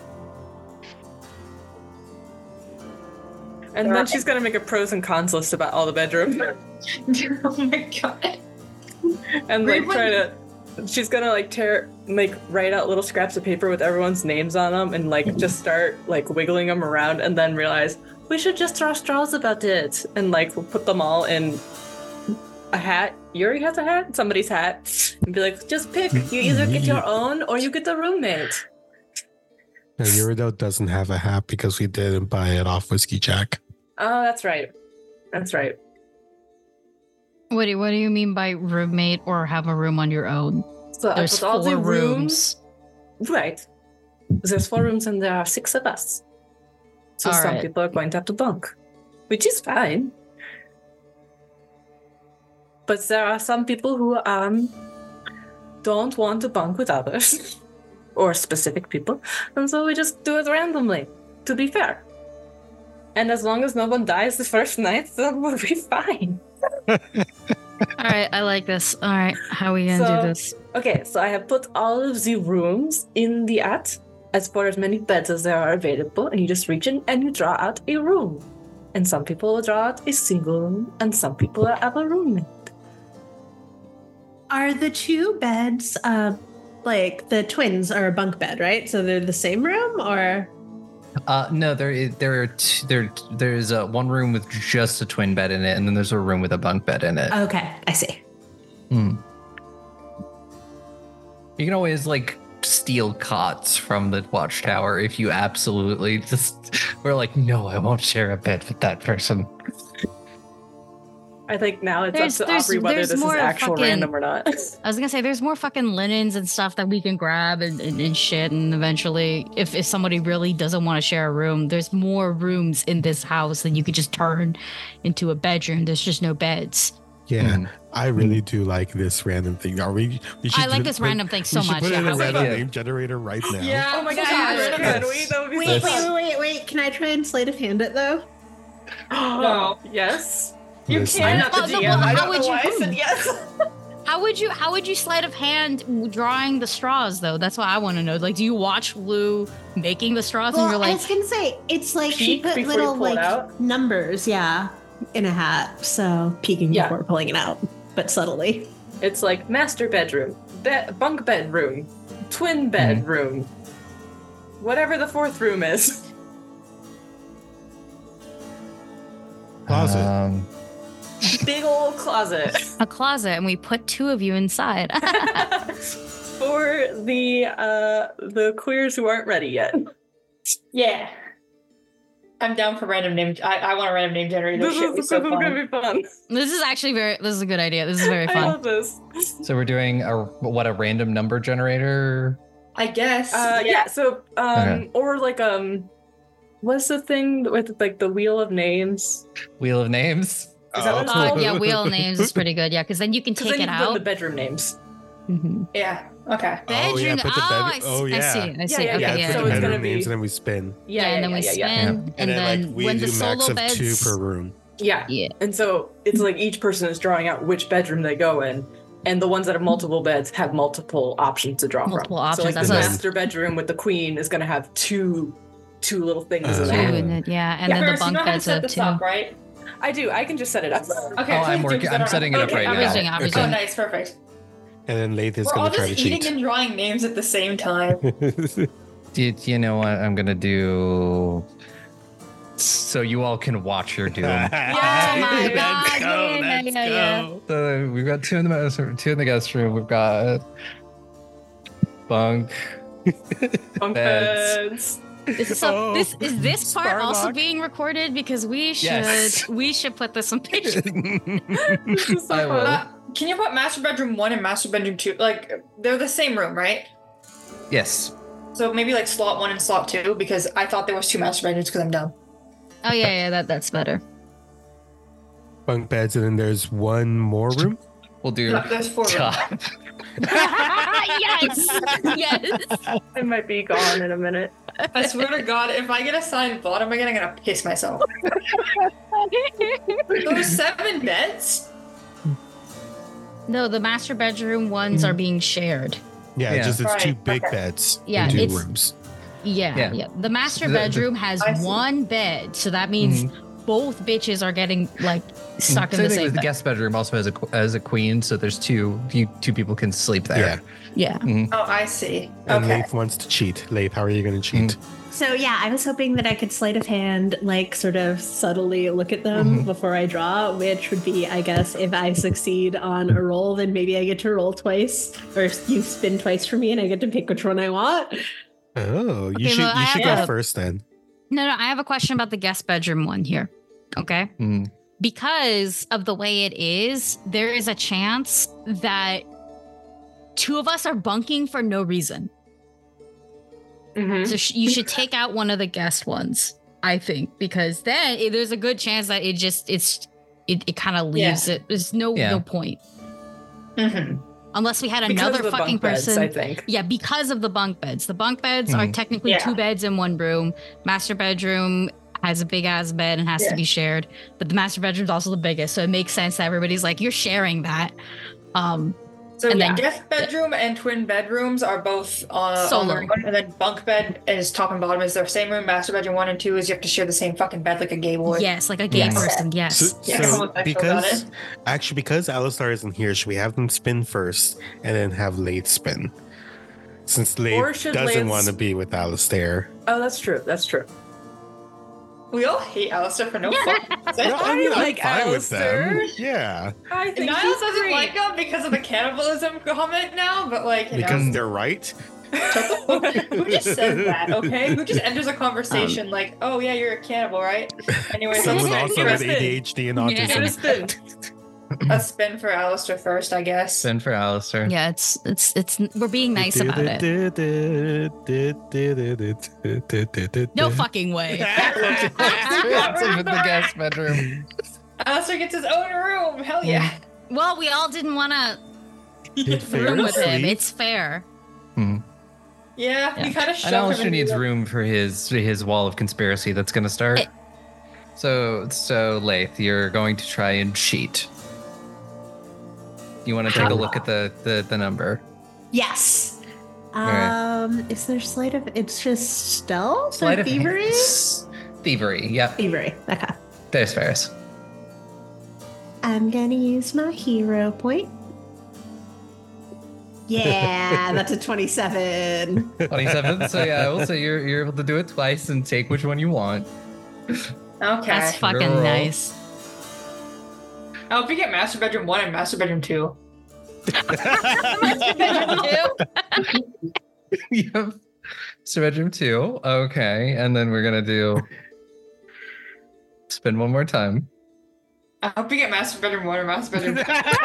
And then she's gonna make a pros and cons list about all the bedrooms. Oh my god. And like Everyone- try to she's gonna like tear like write out little scraps of paper with everyone's names on them and like just start like wiggling them around and then realize we should just throw straws about it and like we'll put them all in a hat. Yuri has a hat, somebody's hat, and be like, just pick. You either get your own or you get the roommate. No, Yurido doesn't have a hat because we didn't buy it off Whiskey Jack. Oh, that's right. That's right. What do, what do you mean by roommate or have a room on your own? So There's with all four the rooms. Right. There's four rooms and there are six of us. So All some right. people are going to have to bunk, which is fine. But there are some people who um don't want to bunk with others or specific people, and so we just do it randomly, to be fair. And as long as no one dies the first night, then we'll be fine. All right, I like this. All right, how are we gonna So- do this? Okay, so I have put all of the rooms in the at as far as many beds as there are available, and you just reach in and you draw out a room. And some people will draw out a single room, and some people will have a roommate. Are the two beds, uh, like the twins are a bunk bed, right? So they're the same room, or Uh, no, there is there are t- there there's uh, one room with just a twin bed in it, and then there's a room with a bunk bed in it. okay, I see. Hmm. You can always like steal cots from the watchtower if you absolutely just were like, no, I won't share a bed with that person. I think now it's There's- up to there's- Aubrey whether there's this is more actual fucking- random or not. I was gonna say there's more fucking linens and stuff that we can grab and, and, and shit, and eventually, if, if somebody really doesn't want to share a room, there's more rooms in this house than you could just turn into a bedroom. There's just no beds. Yeah, Mm. I really do like this random thing. Are we? we I like put- this put- random thing so we should much. Put Yeah, in a how's it random go? name generator right now. Yeah. Oh my Yeah. god, Yeah. can we? That would be Wait, so wait, fun. wait, wait. Can I try and sleight of hand it though? No. Yes. You Listen. can. I'm not the Oh, D no, M. well, I how don't would know you- why I said yes. How would you how would you sleight of hand drawing the straws though? That's what I want to know. Like, do you watch Lou making the straws and Well, you're I like, was gonna say it's like she Peek put before you little pull it like out? numbers, yeah, in a hat. So peeking Yeah. before pulling it out, but subtly. It's like master bedroom, be- bunk bedroom, twin bedroom, whatever the fourth room is. Closet. Um, Big old closet. a closet and we put two of you inside? For the uh the queers who aren't ready yet. Yeah. I'm down for random name. I, I want a random name generator. This Shit is, was so this is fun. gonna be fun. This is actually very this is a good idea. This is very I fun. love this. so we're doing a what a random number generator. I guess. Uh yeah, so um Okay. or like um what's the thing with like the wheel of names? Wheel of names. Is that what it's Uh, called? yeah, wheel names is pretty good. Yeah, because then you can 'Cause take then it you've done out. the bedroom names. Mhm. Yeah. Okay. Oh, yeah, Bedroom. put the oh, bed- I, s- oh, I yeah. see. I Yeah, see. yeah, okay, yeah. yeah. So Put it's the gonna bedroom be- names and then we spin. Yeah, Yeah, and yeah, then we yeah, spin, yeah, yeah. and, And, then, then like we when do the max solo of beds, two per room. Yeah. yeah, And so it's like each person is drawing out which bedroom they go in. And the ones that have multiple beds have multiple options to draw Multiple from. options, So like that's the what I- master bedroom with the queen is gonna have two two little things Uh, in two, there. and then, yeah, and yeah, then the Ferris, you bunk know how to beds set have this two. up, right? I do. I can just set it up. Okay. Oh, I'm please do, working- 'cause I I'm don't setting know. it up Okay, right I'm now. just- Everything, Okay. everything. Oh, nice, perfect. And then Lath is We're going all to try just to eating cheat. and drawing names at the same time. Do you, do you know what I'm gonna do? So you all can watch your doom. Oh my god! Let's go, yeah, let's yeah, yeah. go. So we've got two in the master, two in the guest room. We've got bunk. Bunk Beds. beds. Is, so Oh, this is this part also Starlock. being recorded because we should Yes. we should put this on picture. This is so I will. fun. Uh, can you put master bedroom one and master bedroom two? Like they're the same room, right? Yes. So maybe like slot one and slot two because I thought there was two master bedrooms because I'm dumb. Oh yeah, yeah, that that's better. Bunk beds, and then there's one more room. We'll do No, there's four rooms. top. yes, yes. I might be gone in a minute. I swear to God, if I get assigned bottom again, I'm gonna piss myself. There's seven beds. No, the master bedroom ones are being shared. Yeah, Yeah. just it's Right, two big okay. beds. Yeah, in two it's- rooms. Yeah, yeah. Yeah. The master The- the- bedroom has I see. one bed, so that means both bitches are getting like stuck in Same the thing same with the bed. guest bedroom. Also has a qu- as a queen, so there's two. You two people can sleep there. Yeah. Yeah. Oh, I see. And Okay. Lath wants to cheat. Lath, how are you going to cheat? So yeah, I was hoping that I could sleight of hand, like sort of subtly look at them Mhm. before I draw, which would be, I guess, if I succeed on a roll, then maybe I get to roll twice, or you spin twice for me, and I get to pick which one I want. Oh, you Okay, should well, I you should have go a- first then. No, no, I have a question about the guest bedroom one here. Okay. Mm. Because of the way it is, there is a chance that two of us are bunking for no reason. Mhm. So sh- you should take out one of the guest ones, I think, because then it, there's a good chance that it just it's it, it kind of leaves it. There's no Yeah. no point Mm-hmm. unless we had Because another of the fucking bunk beds, person. I think. Yeah, because of the bunk beds. The bunk beds are Mhm. technically Yeah. two beds in one room. Master bedroom has a big ass bed and has Yeah. to be shared, but the master bedroom's also the biggest, so it makes sense that everybody's like, you're sharing that. Um, So And yeah, then- guest bedroom and twin bedrooms are both uh, on Solo. their own, and then bunk bed is top and bottom is their same room. Master bedroom one and two is you have to share the same fucking bed like a gay boy. yes, like a gay Yes. person. Yes. So, Yeah, so homosexual, got because it. actually because Alistar isn't here, should we have them spin first and then have Lath spin? Since Or Lath should doesn't Lath- want to be with Alistair. Oh, that's true. That's true. We all hate Alistair for no fucking reason. No, I mean, I'm like fine with them. Alistair. Yeah, I think Niles he's doesn't great. like him because of the cannibalism comment now, but like, you because know, they're right. who just says that? Okay, who just enters a conversation like, "Oh yeah, you're a cannibal, right?" Anyway, Someone let's also give with a A spin. D H D and Yeah. Give it a autism. spin. A spin for Alistair first, I guess. Send for Alistair. Yeah, it's it's it's we're being nice about it. it. No fucking way. That's in the guest bedroom. Alistair gets his own room. Hell yeah. Well, we all didn't want to Did Fair room with him. sleep? It's fair. Hmm. Yeah, Yeah. we kind of And shoved Alistair him needs into room for his his wall of conspiracy that's going to start. It- so, so Lath, you're going to try and cheat. You want to take a look at the the, the number. Yes. right. Um, is there sleight of? It's just stealth Sleight or of thievery. hands. Thievery. Yep. Thievery. Okay. There's Ferris. I'm gonna use my hero point. Yeah, that's a twenty-seven. twenty-seven. So yeah, I will say you're you're able to do it twice and take which one you want. Okay. That's fucking Girl. nice. I hope you get master bedroom one and master bedroom two. Yep. So bedroom two. Okay, and then we're gonna do spin one more time. I hope you get master bedroom one or master bedroom two.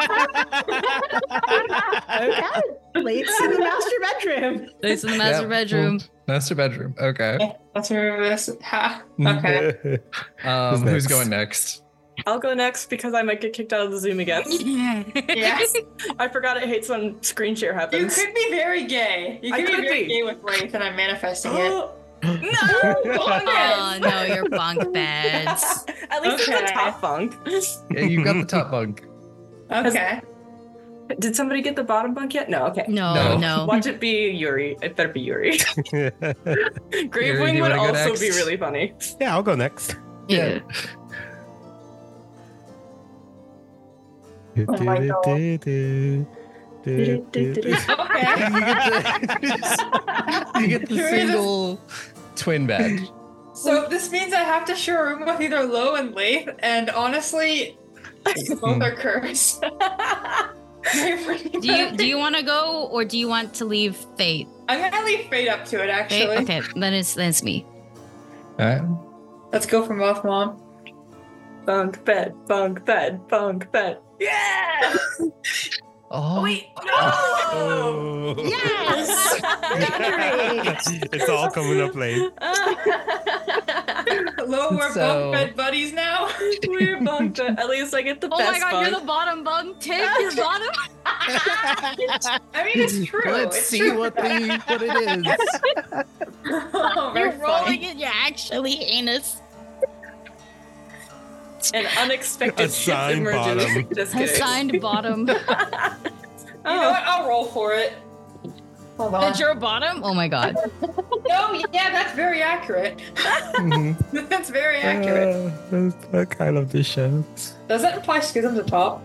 Okay. Late's in the master bedroom. It's in the master Yep. bedroom. Master bedroom. Okay. That's where this. Ha. Okay. Um, Who's who's next? going next? I'll go next because I might get kicked out of the Zoom again. Yes. I forgot it hates when screen share You happens. could be very gay. You I could be could very be. gay with Wraith, and I'm manifesting it. no! Oh no, you're bunk beds. At least it's Okay. the top bunk. Yeah, you got the top bunk. Okay. Did somebody get the bottom bunk yet? No, okay. No, No. no. Watch it be Yuri. It better be Yuri. Yuri, do Gravewing you would wanna go also next? be really funny. Yeah, I'll go next. Yeah. Oh my God. Okay. Okay. You get the Here it is. single twin bed. So this means I have to share a room with either Lo and Lath, and honestly, both are cursed. Do you do you want to go or do you want to leave Fate? I'm gonna leave Fate up to it, Fate? actually. Okay, then it's then it's me. All right. Let's go for both, Mom. Bunk bed, bunk bed, bunk bed. Yeah! Oh, Wait, no! Oh. Yes! It's all coming up late. Lo, we're So- bunk bed buddies now. We're bunk bed. At least I get the Oh best my god, bunk. you're the bottom bunk. Take your bottom. I mean, it's true. Let's it's see true. what the what it is. Oh, very You're rolling funny. it. You're actually anus. An unexpected shift Assigned emerges. bottom. Just kidding. Assigned bottom. You know what? I'll roll for it. Hold on. That you're a bottom? Oh my god. No, yeah, that's very accurate. Mhm. That's very accurate. Uh, that's the kind of the show. Does that imply Schism's a top?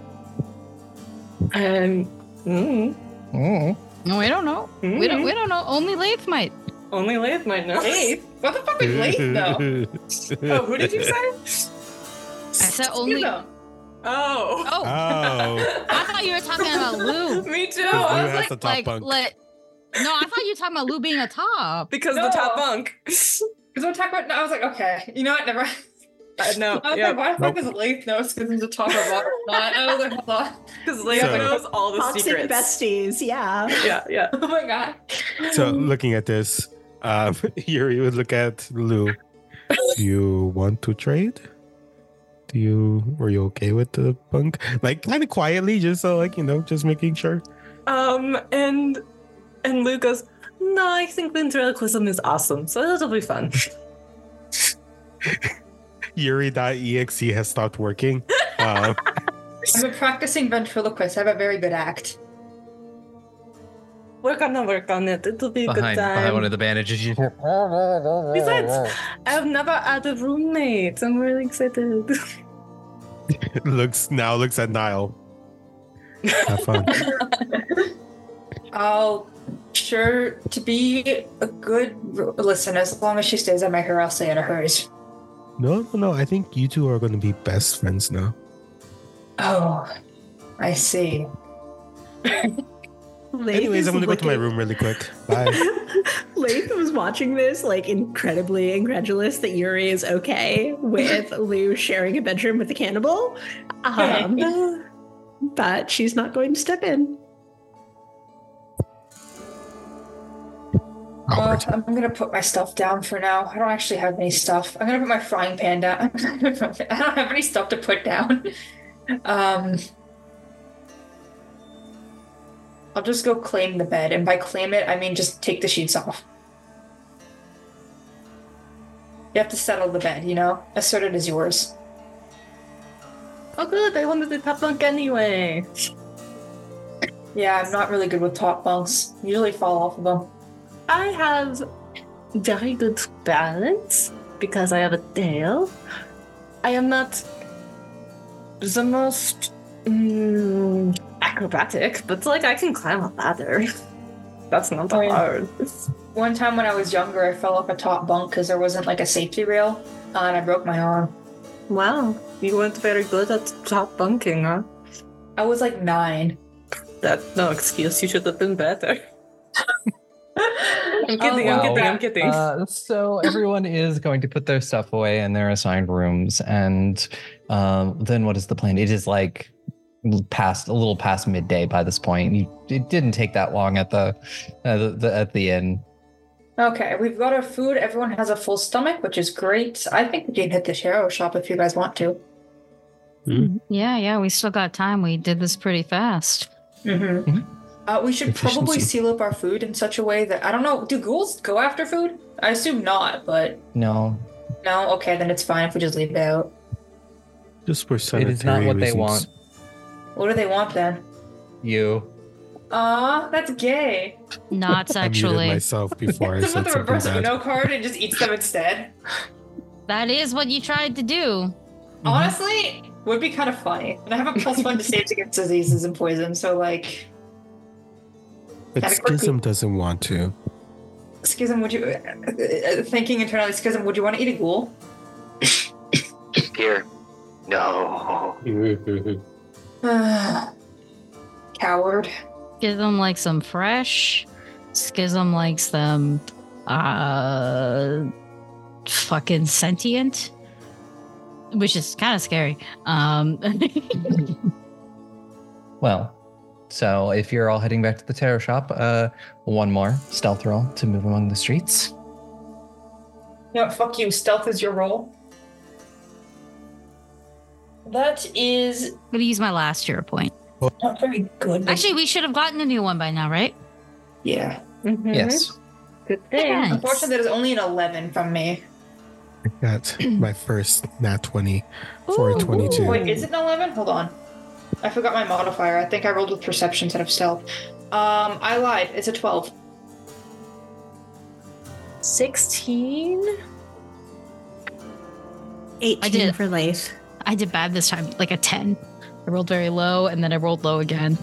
Um, mm, Oh. No, we don't know. We don't. We don't know. Only Lath might. only Lath might know. Lath? What the fuck is Lath, though? Oh, who did you say? I said only. Schism. Oh. Oh, Oh. I thought you were talking about Lou. Me too. Lou I was has like, the top Like, bunk. let. No, I thought you were talking about Lou being a top. because No. the top bunk. Because we're talking about. No, I was like, okay. You know what? Never. Uh, no, I was yeah, like, why the fuck is Lath know Schism's a top or bottom? Not? I was like, hold on. because Lath So- knows all the Toxic secrets. besties, yeah. Yeah, yeah. Oh my god. So looking at this, um, Yuri would look at Lou. Do you want to trade? Do you were you okay with the bunk? Like kind of quietly, just so like you know, just making sure. Um, and and Lou goes, no, I think ventriloquism is awesome, so it'll be fun. Yuri.exe has stopped working. Um, I'm a practicing ventriloquist. I have a very good act. We're gonna work on it. It'll be a Behind good time. behind one of the bandages. You. Besides, I've never had a roommate. I'm really excited. looks now looks at Niall. Have fun. I'll sure to be a good r- listen. As long as she stays at my hair, I'll stay at hers. No, no, no. I think you two are going to be best friends now. Oh, I see. Lath Anyways, is I'm going to go to my looking- room really quick. Bye. Lath was watching this, like incredibly incredulous that Yuri is okay with Lou sharing a bedroom with a cannibal. Um, but she's not going to step in. Well, Awkward. I'm gonna put my stuff down for now. I don't actually have any stuff. I'm gonna put my frying pan down. I don't have any stuff to put down. Um, I'll just go claim the bed, and by claim it, I mean just take the sheets off. You have to settle the bed, you know? Assert it as yours. Oh good, I wanted the top bunk anyway. Yeah, I'm not really good with top bunks. Usually fall off of them. I have very good balance because I have a tail. I am not the most mm, acrobatic, but like I can climb a ladder. That's not Oh, yeah. hard. One time when I was younger, I fell off a top bunk because there wasn't like a safety rail, uh, and I broke my arm. Wow, you weren't very good at top bunking, huh? I was like nine. That's no excuse. You should have been better. I'm kidding, Oh, I'm wow. kidding, I'm kidding. Uh, so everyone is going to put their stuff away in their assigned rooms, and um, then what is the plan? It is like past a little past midday by this point. You, it didn't take that long at the, uh, the, the at the inn. Okay, we've got our food. Everyone has a full stomach, which is great. I think we can hit the Sharo shop if you guys want to. Yeah, yeah, we still got time. We did this pretty fast. Mm-hmm. Mhm. Uh, we should probably Efficiency. seal up our food in such a way that I don't know. Do ghouls go after food? I assume not, but No, no. Okay, then it's fine if we just leave it out. Just for it sanitary is not what they reasons. want. What do they want then? You. Aw, that's gay. Not I muted sexually. myself before I Someone said with a reverse something bad. Uno card and just eats them instead. That is what you tried to do. Honestly, would be kind of funny. And I have a plus one to saves against diseases and poison, so like, But Kinda quirky. Schism doesn't want to. Schism, would you, uh, uh, thinking internally, Schism, would you want to eat a ghoul? Here. No. Coward. Schism likes them fresh. Schism likes them uh fucking sentient. Which is kind of scary. Um Well, so if you're all heading back to the tarot shop, uh, one more stealth roll to move among the streets. You know what, fuck you, stealth is your roll. That is I'm gonna use my last hero point. not very good. but- Actually, we should have gotten a new one by now, right? yeah. Mhm. Yes. Good thing. Thanks. Unfortunately, that is only an eleven from me. I got my first nat twenty for a Ooh. twenty-two. Wait, is it an eleven? Hold on. I forgot my modifier. I think I rolled with perception instead of stealth. Um, I lied. It's a twelve. sixteen? eighteen I did. for life. I did bad this time, like a ten. I rolled very low and then I rolled low again.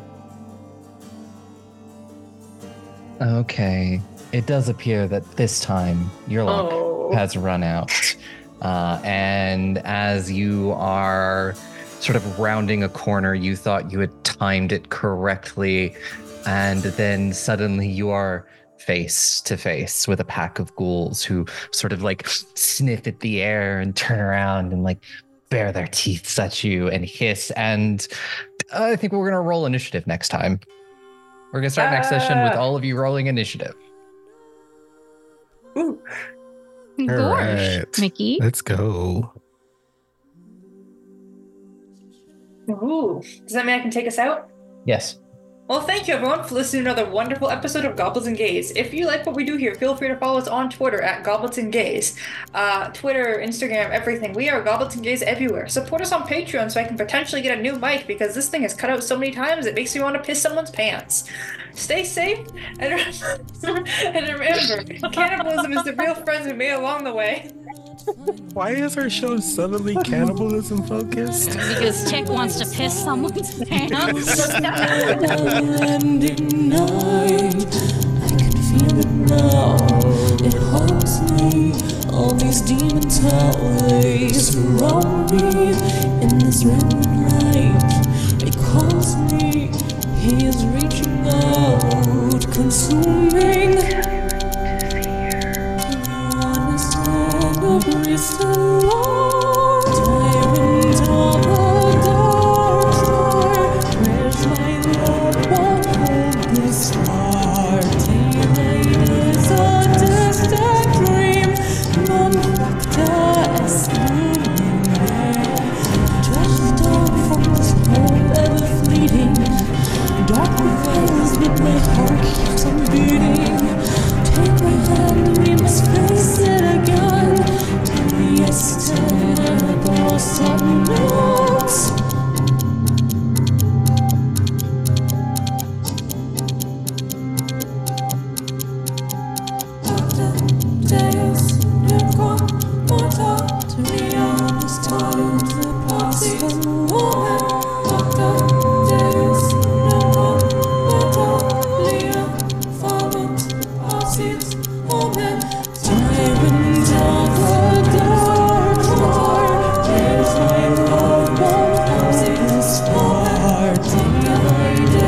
Okay. It does appear that this time your luck Oh. has run out. Uh, and as you are sort of rounding a corner, you thought you had timed it correctly. And then suddenly you are face to face with a pack of ghouls who sort of like sniff at the air and turn around and like bare their teeth at you and hiss. And I think we're going to roll initiative next time. We're going to start next session with Ah. all of you rolling initiative. Ooh. All Gorsh, right. Mickey. Let's go. Ooh. Does that mean I can take us out? Yes. Well, thank you everyone for listening to another wonderful episode of Goblins and Gays. If you like what we do here, feel free to follow us on Twitter at Goblins and Gays. Uh, Twitter, Instagram, everything. We are Goblins and Gays everywhere. Support us on Patreon so I can potentially get a new mic because this thing is cut out so many times it makes me want to piss someone's pants. Stay safe and remember, and remember cannibalism is the real friends we made along the way. Why is our show suddenly cannibalism focused? Because Chick wants to piss someone's pants. Ending night, I can feel it now. It haunts me. All these demons, how they surround me in this red light. It calls me. He is reaching out, consuming. Understand every syllable. Tyrant of the dark star. Where's my love? What hold this heart? Daylight is a distant dream. Non-factor is looming there. Dressed down from this hope ever fleeting. Dark remains houses, omen, tyrant of the dark star. There's my love, one houses, far, day by day.